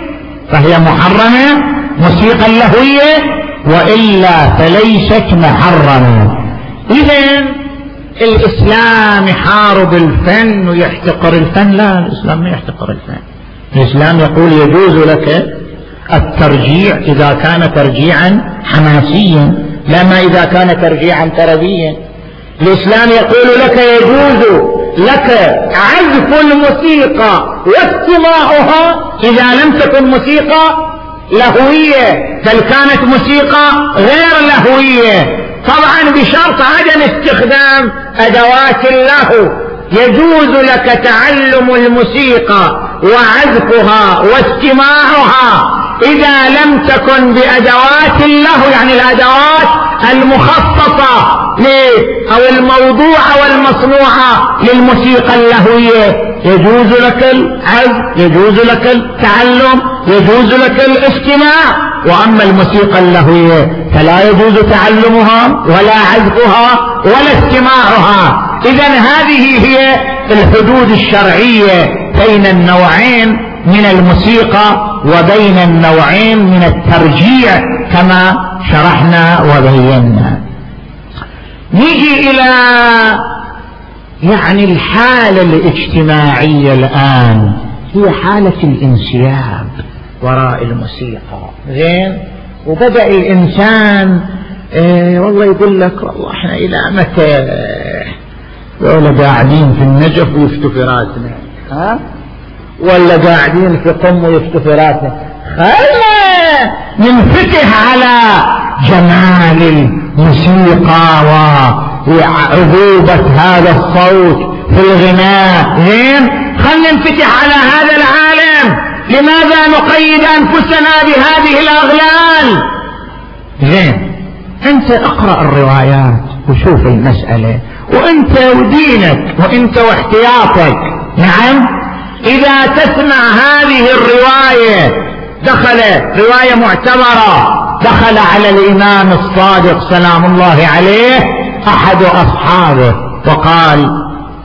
فهي محرمة موسيقى اللهوية، وإلا فليست محرمة. إذن الإسلام يحارب الفن ويحتقر الفن؟ لا، الإسلام ما يحتقر الفن. الإسلام يقول يجوز لك الترجيع إذا كان ترجيعا حماسيا، لا ما إذا كان ترجيعا طربيا. الإسلام يقول لك يجوز لك عزف الموسيقى واستماعها إذا لم تكن موسيقى لهوية، بل كانت موسيقى غير لهوية، طبعا بشرط عدم استخدام أدوات اللهو. يجوز لك تعلم الموسيقى وعزفها واستماعها إذا لم تكن بأدوات اللهو، يعني الأدوات المخصصة أو الموضوعة والمصنوعة للموسيقى اللهوية. يجوز لك العزف، يجوز لك التعلم، يجوز لك الاستماع. وأما الموسيقى اللهوية فلا يجوز تعلمها ولا عزفها ولا استماعها. إذن هذه هي الحدود الشرعية بين النوعين من الموسيقى وبين النوعين من الترجيع كما شرحنا وبينا. نيجي إلى يعني الحالة الاجتماعية الآن، هي حالة الانسياب وراء الموسيقى. زين، وبدأ الإنسان إيه والله يقول لك والله احنا إلى متى ولا قاعدين في النجف ويفتوا في راسنا، ها؟ ولا قاعدين في قم ويفتوا في راسنا. خلنا ننفتح على جمال الموسيقى وعذوبة هذا الصوت في الغناء. زين، خلنا ننفتح على هذا العالم. لماذا نقيد أنفسنا بهذه الأغلال؟ زين، أنت اقرأ الروايات وشوف المسألة، وأنت ودينك وأنت واحتياطك. نعم، إذا تسمع هذه الرواية، دخل رواية معتبرة، دخل على الإمام الصادق سلام الله عليه أحد أصحابه وقال: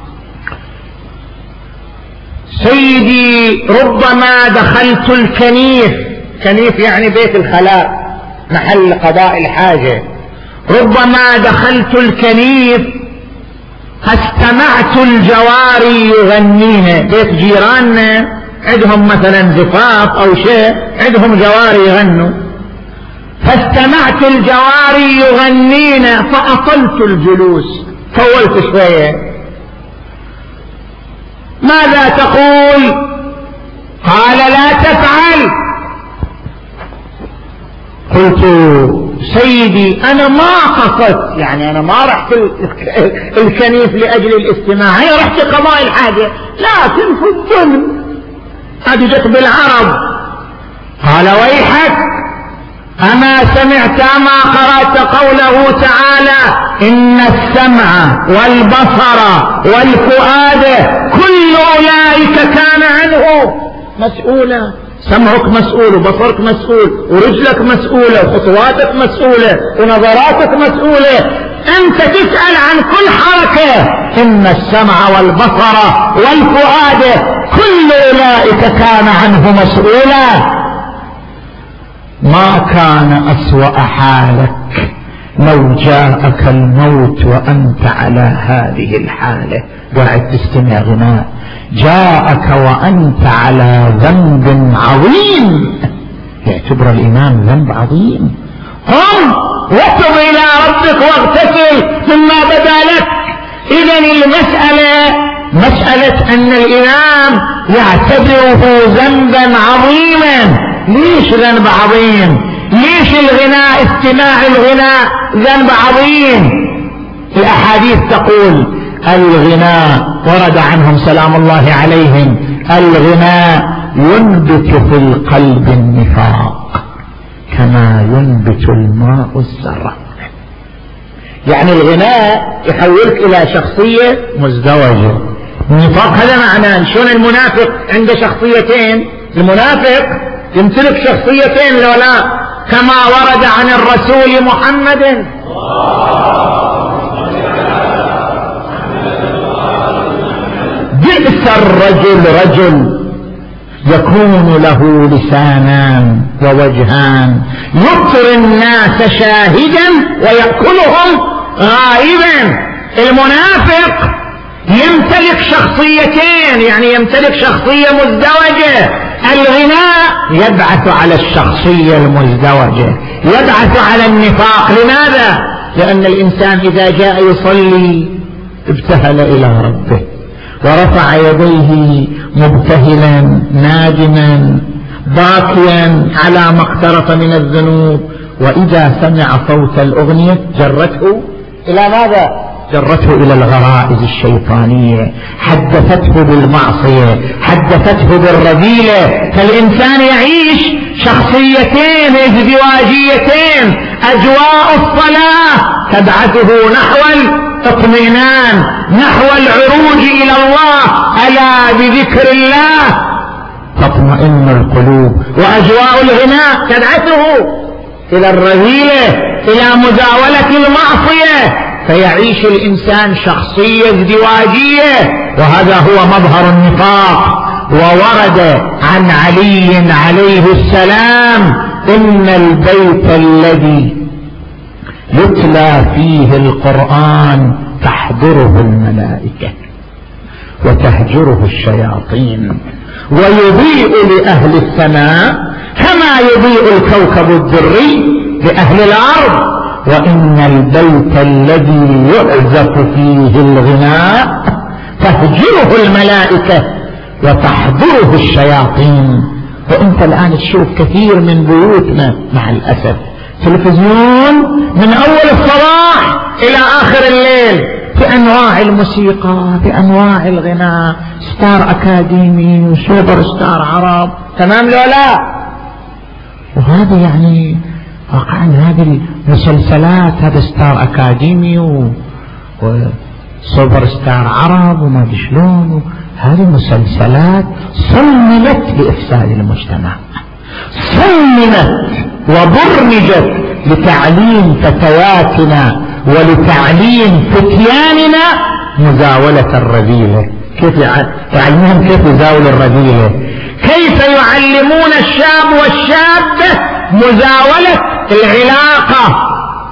سيدي ربما دخلت الكنيف. كنيف يعني بيت الخلاء، محل قضاء الحاجة. ربما دخلت الكنيف فاستمعت الجواري يغنين. بيت جيراننا عندهم مثلا زفاف أو شيء، عندهم جواري يغنوا، فاستمعت الجواري يغنين فأطلت الجلوس، طولت شوية. ماذا تقول؟ قال: لا تفعل. قلت: سيدي أنا ما قصدت، يعني أنا ما رحت الكنيف لأجل الاستماع، هي رحت قضاء الحاجة، لكن في الظلم هذه جت بالعرب. قال: ويحك، أما سمعت أما قرأت قوله تعالى: إن السمع والبصر والفؤاد كل أولئك كان عنه مسؤولا. سمعك مسؤول، وبصرك مسؤول، ورجلك مسؤولة، وخطواتك مسؤولة، ونظراتك مسؤولة. أنت تسأل عن كل حركة. إن السمع والبصر والفؤاد كل أولئك كان عنه مسؤولا. ما كان أسوأ حالك لو جاءك الموت وأنت على هذه الحالة قاعد تستمع غناء، جاءك وأنت على ذنب عظيم، يعتبر الإمام ذنب عظيم. قم وتب إلى ربك واغتسل مما بدا لك. إذن المسألة مسألة أن الإمام يعتبره ذنبا عظيما. ليش ذنب عظيم؟ ليش الغناء، استماع الغناء ذنب عظيم؟ الأحاديث تقول الغناء، ورد عنهم سلام الله عليهم: الغناء ينبت في القلب النفاق كما ينبت الماء الزرع. يعني الغناء يحولك إلى شخصية مزدوجة. النفاق هذا معناه. شلون المنافق عنده شخصيتين؟ المنافق يمتلك شخصيتين لو لا، كما ورد عن الرسول محمد: بئس الرجل رجل يكون له لسانان ووجهان، يبصر الناس شاهدا ويأكلهم غائبا. المنافق يمتلك شخصيتين، يعني يمتلك شخصية مزدوجة. الغناء يبعث على الشخصية المزدوجة، يبعث على النفاق. لماذا؟ لأن الإنسان إذا جاء يصلي ابتهل إلى ربه ورفع يديه مبتهلا نادما باكيا على ما اقترف من الذنوب، وإذا سمع صوت الأغنية جرته إلى ماذا؟ جرته إلى الغرائز الشيطانية، حدثته بالمعصية، حدثته بالرذيلة. فالإنسان يعيش شخصيتين ازدواجيتين. أجواء الصلاة تبعثه نحو الاطمئنان، نحو العروج إلى الله. ألا بذكر الله تطمئن القلوب. وأجواء الغناء تبعثه إلى الرذيلة، إلى مزاولة المعصية. فيعيش الإنسان شخصية ازدواجية، وهذا هو مظهر النفاق. وورد عن علي عليه السلام: إن البيت الذي يتلى فيه القرآن تحضره الملائكة وتهجره الشياطين، ويضيء لأهل السماء كما يضيء الكوكب الدري لأهل الأرض. وإن البيت الذي يعزف فيه الغناء تهجره الملائكة وتحضره الشياطين. وانت الآن تشوف كثير من بيوتنا مع الأسف تلفزيون من أول الصباح إلى آخر الليل بأنواع الموسيقى، بأنواع الغناء، ستار أكاديمي وسوبر ستار عرب، تمام لو لا؟ وهذا يعني واقعا هذه المسلسلات، هذا ستار أكاديمي وسوبر ستار عرب وما ادري شلون، هذه المسلسلات صممت لإفساد المجتمع، صممت وبرمجت لتعليم فتياتنا ولتعليم فتياننا مزاولة الرذيلة. كيف يعلمهم كيف يزاول الرذيلة؟ كيف يعلمون الشاب والشابة مزاولة العلاقة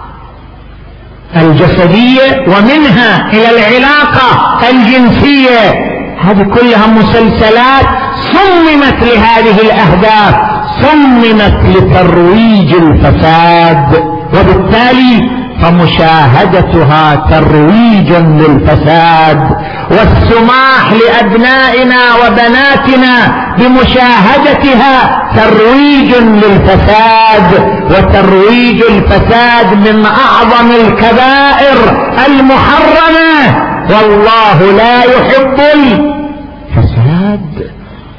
الجسدية ومنها إلى العلاقة الجنسية؟ هذه كلها مسلسلات صممت لهذه الأهداف، صممت لترويج الفساد، وبالتالي فمشاهدتها ترويج للفساد، والسماح لأبنائنا وبناتنا بمشاهدتها ترويج للفساد. وترويج الفساد من أعظم الكبائر المحرمة، والله لا يحب الفساد.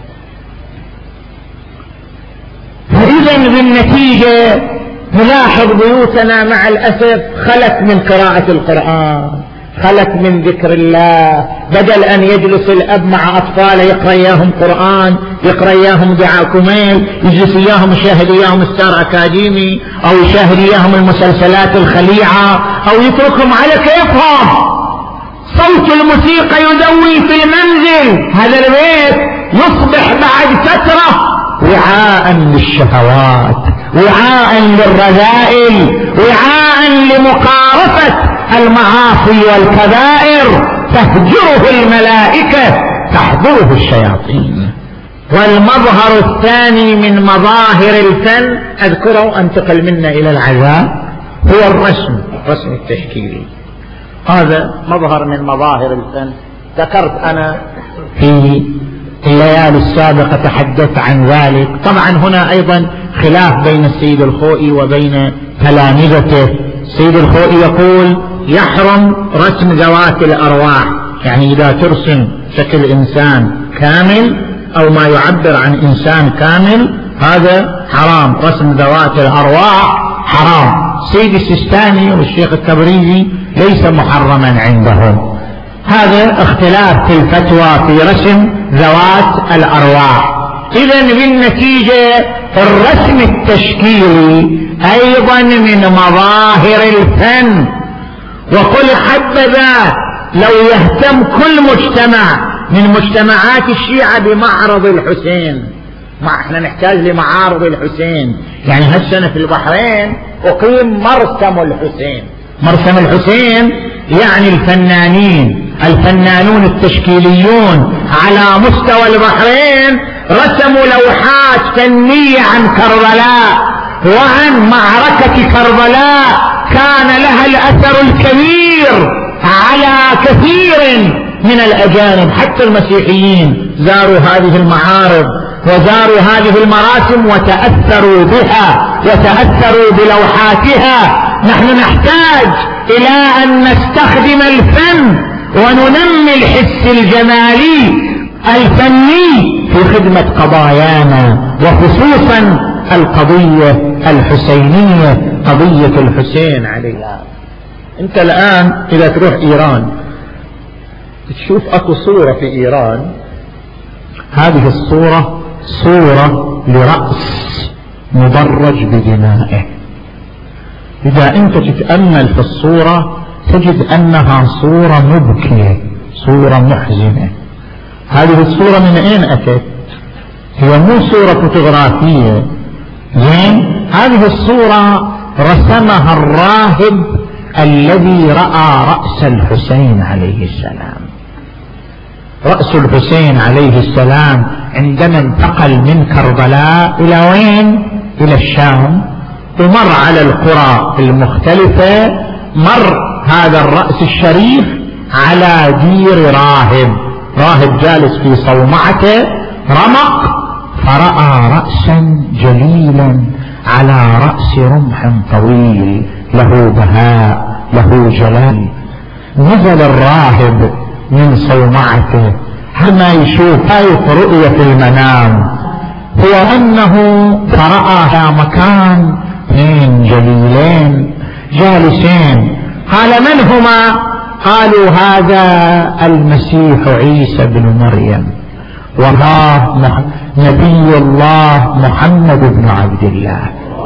فإذا بالنتيجة نلاحظ بيوتنا مع الأسف خلت من قراءة القرآن، خلت من ذكر الله. بدل أن يجلس الأب مع أطفاله يقرأ إياهم قرآن، يقرأ إياهم دعاء كميل، يجلس إياهم يشاهد إياهم ستار أكاديمي، أو يشاهد إياهم المسلسلات الخليعة، أو يتركهم على كيفهم. صوت الموسيقى يدوي في المنزل، هذا البيت يصبح بعد فترة وعاء للشهوات، وعاء للرذائل، وعاء لمقارفة المعاصي والكبائر. تهجره الملائكة تحضره الشياطين. والمظهر الثاني من مظاهر الفن أذكره أنتقل منا إلى العزاء هو الرسم، الرسم التشكيلي. هذا مظهر من مظاهر الفن. ذكرت أنا في الليالي السابقة تحدثت عن ذلك. طبعا هنا أيضا خلاف بين السيد الخوئي وبين تلامذته. السيد الخوئي يقول يحرم رسم ذوات الأرواح، يعني إذا ترسم شكل إنسان كامل أو ما يعبر عن إنسان كامل هذا حرام، رسم ذوات الأرواح حرام. السيد السيستاني والشيخ التبريزي ليس محرما عندهم. هذا اختلاف في الفتوى في رسم ذوات الأرواح. إذن بالنتيجة الرسم التشكيلي أيضا من مظاهر الفن. وقل حبذا لو يهتم كل مجتمع من مجتمعات الشيعة بمعرض الحسين، ما احنا نحتاج لمعارض الحسين. يعني هالسنة في البحرين أقيم مرسم الحسين. مرسم الحسين يعني الفنانين الفنانون التشكيليون على مستوى البحرين رسموا لوحات فنية عن كربلاء وعن معركة كربلاء كان لها الأثر الكبير على كثير من الأجانب. حتى المسيحيين زاروا هذه المعارض وزاروا هذه المراسم وتأثروا بها وتأثروا بلوحاتها. نحن نحتاج إلى أن نستخدم الفن وننمي الحس الجمالي الفني في خدمة قضايانا، وخصوصا القضية الحسينية، قضية الحسين عليه. انت الآن إذا تروح إيران تشوف أكو صورة في إيران، هذه الصورة صورة لرأس مدرج بدمائه. إذا أنت تتأمل في الصورة تجد أنها صورة مبكية، صورة محزنة. هذه الصورة من أين أتت؟ هي مو صورة فوتوغرافية، زين؟ هذه الصورة رسمها الراهب الذي رأى رأس الحسين عليه السلام. رأس الحسين عليه السلام عندما انتقل من كربلاء إلى وين؟ إلى الشام، ومر على القرى المختلفة، مر هذا الرأس الشريف على دير راهب، راهب جالس في صومعته رمق، فرأى رأسا جليلا على رأس رمح طويل له بهاء له جلال. نزل الراهب من صومعته حما يشوف هاي رؤية في المنام، هو أنه فرأى مكان اثنين جليلين جالسين. قال من هما؟ قالوا هذا المسيح عيسى بن مريم، وها نبي الله محمد بن عبد الله.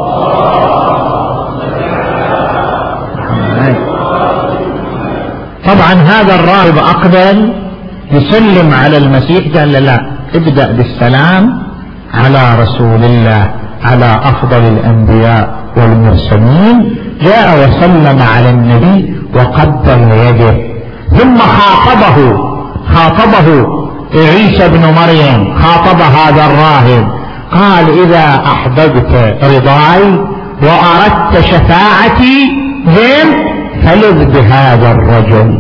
طبعا هذا الراهب أقبل يسلم على المسيح، قال لا، ابدأ بالسلام على رسول الله، على أفضل الأنبياء والمرسلين. جاء وسلم على النبي وقبل يده، ثم خاطبه خاطبه عيسى بن مريم، خاطب هذا الراهب، قال إذا أحببت رضاي وأردت شفاعتي زين فلذ بهذا الرجل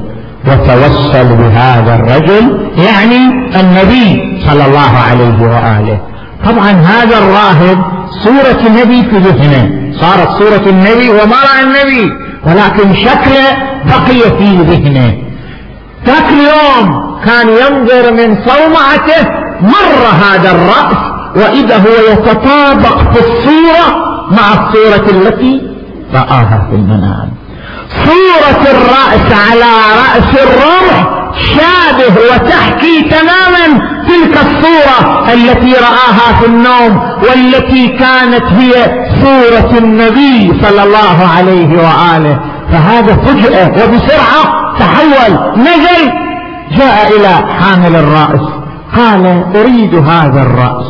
وتوسل بهذا الرجل، يعني النبي صلى الله عليه وآله. طبعا هذا الراهب صورة النبي في ذهنه، صارت صورة النبي وما رأى النبي، ولكن شكله بقي في ذهنه. ذاك اليوم كان ينظر من صومعته، مر هذا الرأس وإذا هو يتطابق في الصورة مع الصورة التي رآها في المنام. صورة الرأس على رأس الرمح شابه وتحكي تماما تلك الصورة التي رآها في النوم، والتي كانت هي صورة النبي صلى الله عليه وآله. فهذا فجأة وبسرعة تحول، نزل، جاء إلى حامل الرأس، قال أريد هذا الرأس.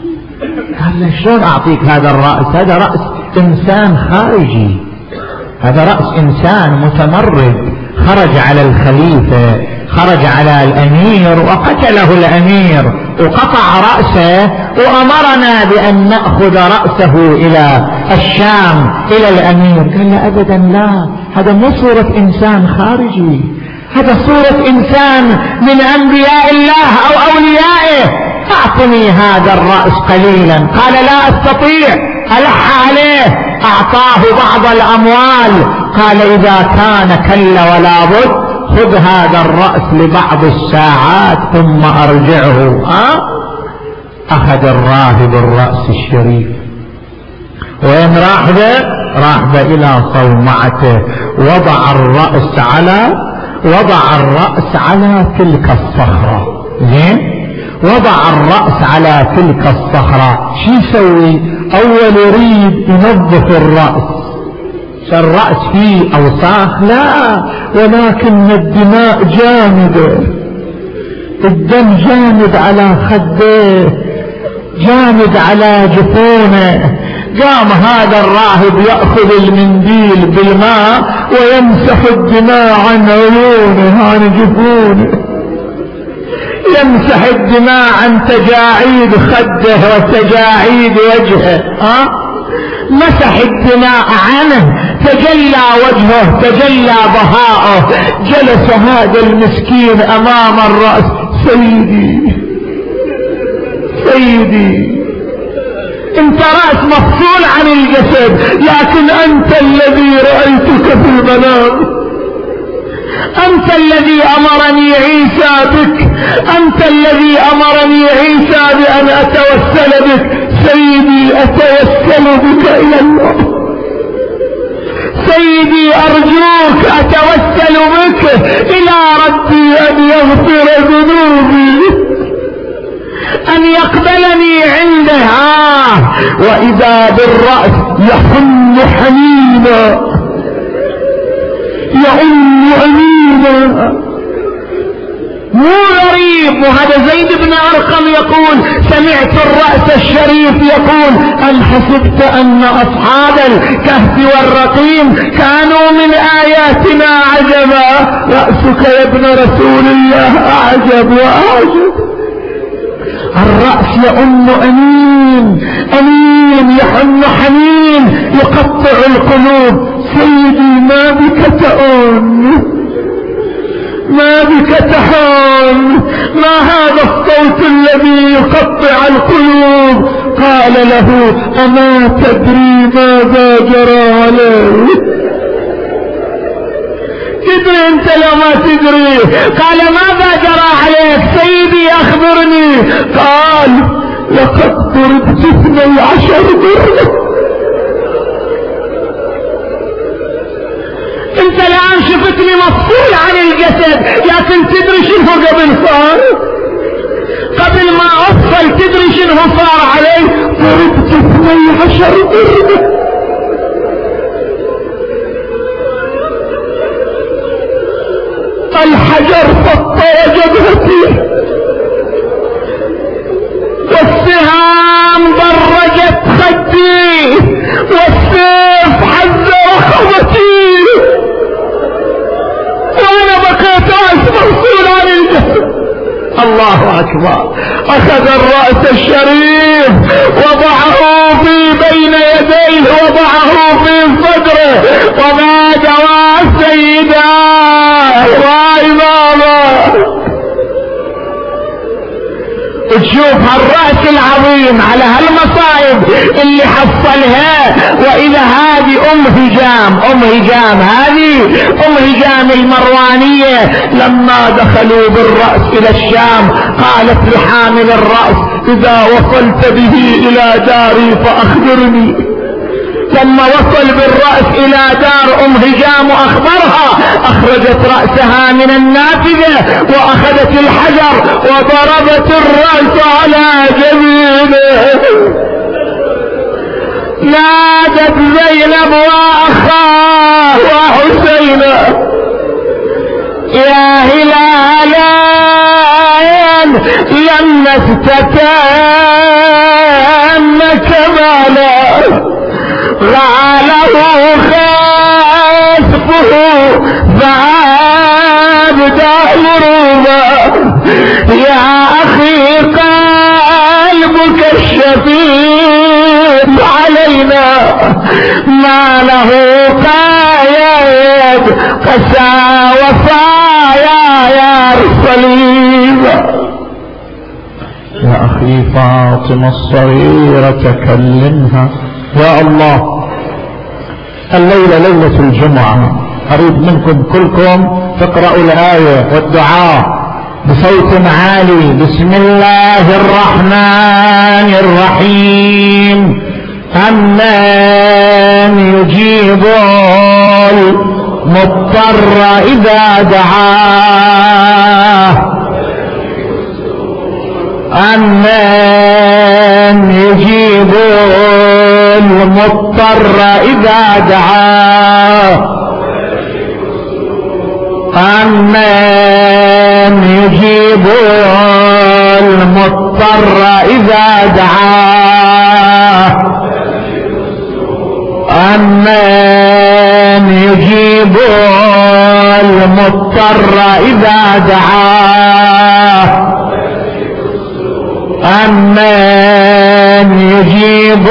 قال له شلون أعطيك هذا الرأس؟ هذا رأس إنسان خارجي، هذا رأس إنسان متمرد، خرج على الخليفة، خرج على الأمير وقتله الأمير وقطع رأسه، وأمرنا بأن نأخذ رأسه إلى الشام إلى الأمير. قال لا أبدا، لا، هذا مو صورة إنسان خارجي، هذا صورة إنسان من أنبياء الله أو أوليائه، أعطني هذا الرأس قليلا. قال لا أستطيع، ألح عليه، أعطاه بعض الأموال، قال إذا كان كلا ولا بد خذ هذا الرأس لبعض الساعات ثم أرجعه. أه؟ أخذ الراهب الرأس الشريف، وين راح ذا؟ راح ذا إلى صومعته، وضع الرأس على وضع الرأس على تلك الصخرة. زين، وضع الرأس على تلك الصخرة. شو يسوي؟ أول يريد ينظف الرأس، الرأس فيه أوساخ؟ لا، ولكن الدماء جامدة، الدم جامد على خديه، جامد على جفونه. قام هذا الراهب يأخذ المنديل بالماء ويمسح الدماء عن عيونه عن جفونه، يمسح الدماء عن تجاعيد خده وتجاعيد وجهه. ها مسح الدماء عنه، تجلى وجهه، تجلى بهاءه. جلس هذا المسكين امام الرأس. سيدي سيدي انت رأس مفصول عن الجسد، لكن انت الذي رأيتك في المنام، انت الذي امرني عيسى بك، انت الذي امرني عيسى بان اتوسل بك. سيدي اتوسل بك الى الله، سيدي ارجوك اتوسل بك الى ربي ان يغفر ذنوبي، ان يقبلني عنده. آه واذا بالرأس يحن حنينا يعم أمينا. مو غريب. وهذا زيد بن أرقم يقول سمعت الرأس الشريف يقول أن حسبت أن أصحاب الكهف والرقيم كانوا من آياتنا عجبا، رأسك يا ابن رسول الله أعجب وأعجب. الرأس يؤن أمين أمين يحن حنين يقطع القلوب. سيدي ما بك تؤن، ما بك تحن، ما هذا الصوت الذي يقطع القلوب؟ قال له أما تدري ماذا جرى عليه؟ تدري انت لو ما تدري؟ قال ماذا جرى عليك سيدي اخبرني. قال لقد ضربت اثني عشر ضربة. انت الان شفتني مفصول عن الجسد، لكن تدري شنو قبل صار؟ قبل ما افصل تدري شنو صار علي؟ ضربت اثني عشر ضربة. الحجر فطر جبهتي، والسهام ضرجت خدي، والسيف حز رقبتي، وانا بقيت راس مفصول عن الجسد. الله اكبر. اخذ الرأس الشريف وضعه في بين يديه، وضعه في صدره، وما جوى سيدا وإماما. تشوف هالرأس العظيم على هالمصائب اللي حصلها. وإلى هذه أم هجام، أم هجام هذه أم هجام المروانية لما دخلوا بالرأس إلى الشام قالت لحامل الرأس إذا وصلت به إلى داري فأخبرني. لما وصل بالرأس إلى دار أم هجام وأخبرها، أخرجت رأسها من النافذة وأخذت الحجر وضربت الرأس على جبينه. نادت زينب وأخاه وحسينا يا هلالين لم نستكن كمالا غاله خسفه فأبدأ غروبا. يا أخي قلبك الشفيق علينا ما له قايد قسى وصايا يا الصليب. يا أخي فاطمة الصغيرة تكلمها. يا الله الليلة ليلة الجمعة، أريد منكم كلكم تقرأوا الآية والدعاء بصوت عالي. بسم الله الرحمن الرحيم. أمن يجيب المضطر إذا دعاه، أمن يجيب المضطر إذا دعاه، أمن يجيب المضطر إذا دعاه أمن يجيب المضطر إذا دعاه أمن يجيب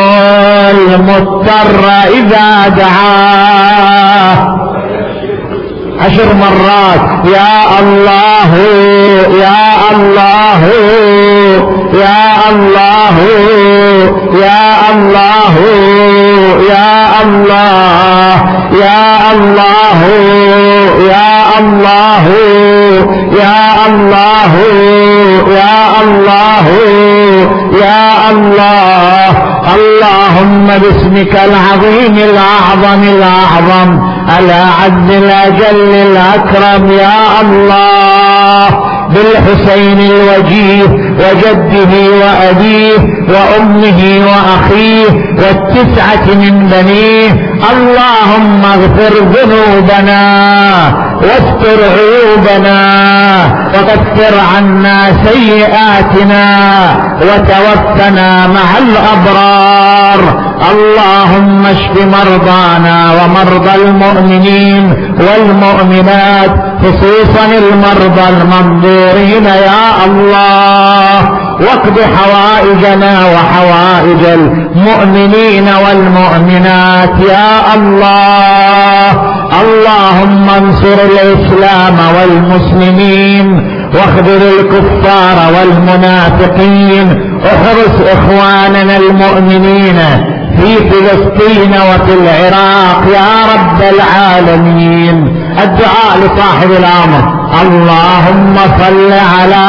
المضطر إذا دعاه عشر مرات يا الله يا الله يا الله يا الله يا الله يا الله يا الله يا الله يا الله يا الله اللهم باسمك العظيم الأعظم الأعظم الأعز الأجل الأكرم يا الله بالحسين الوجيه وجده وأبيه وأمه وأخيه والتسعة من بنيه اللهم اغفر ذنوبنا واستر عيوبنا وكفر عنا سيئاتنا وتوفنا مع الأبرار اللهم اشف مرضانا ومرضى المؤمنين والمؤمنات خصوصا المرضى المنظورين يا الله واقض حوائجنا وحوائج المؤمنين والمؤمنات يا الله اللهم انصر الإسلام والمسلمين واخذل الكفار والمنافقين احرس إخواننا المؤمنين في فلسطين وفي العراق يا رب العالمين الدعاء لصاحب الأمر اللهم صل على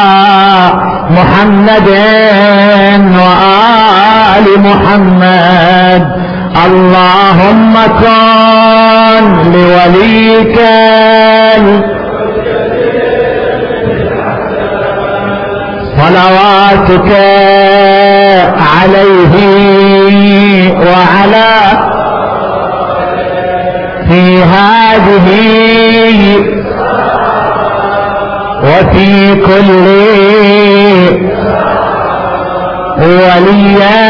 محمد وآل محمد اللهم كن لوليك صلواتك عليه وعلى في هذه وفي كل وليا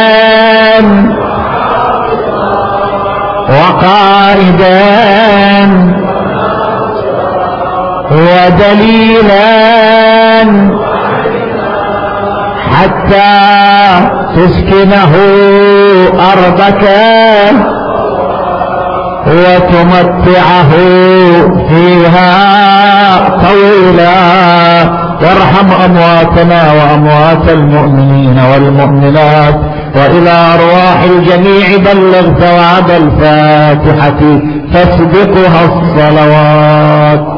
وقائدا ودليلا حتى تسكنه أرضك وتمتعه فيها طويلا وارحم أمواتنا وأموات المؤمنين والمؤمنات وإلى أرواح الجميع بلغ ثواب الفاتحة تسبقها الصلوات.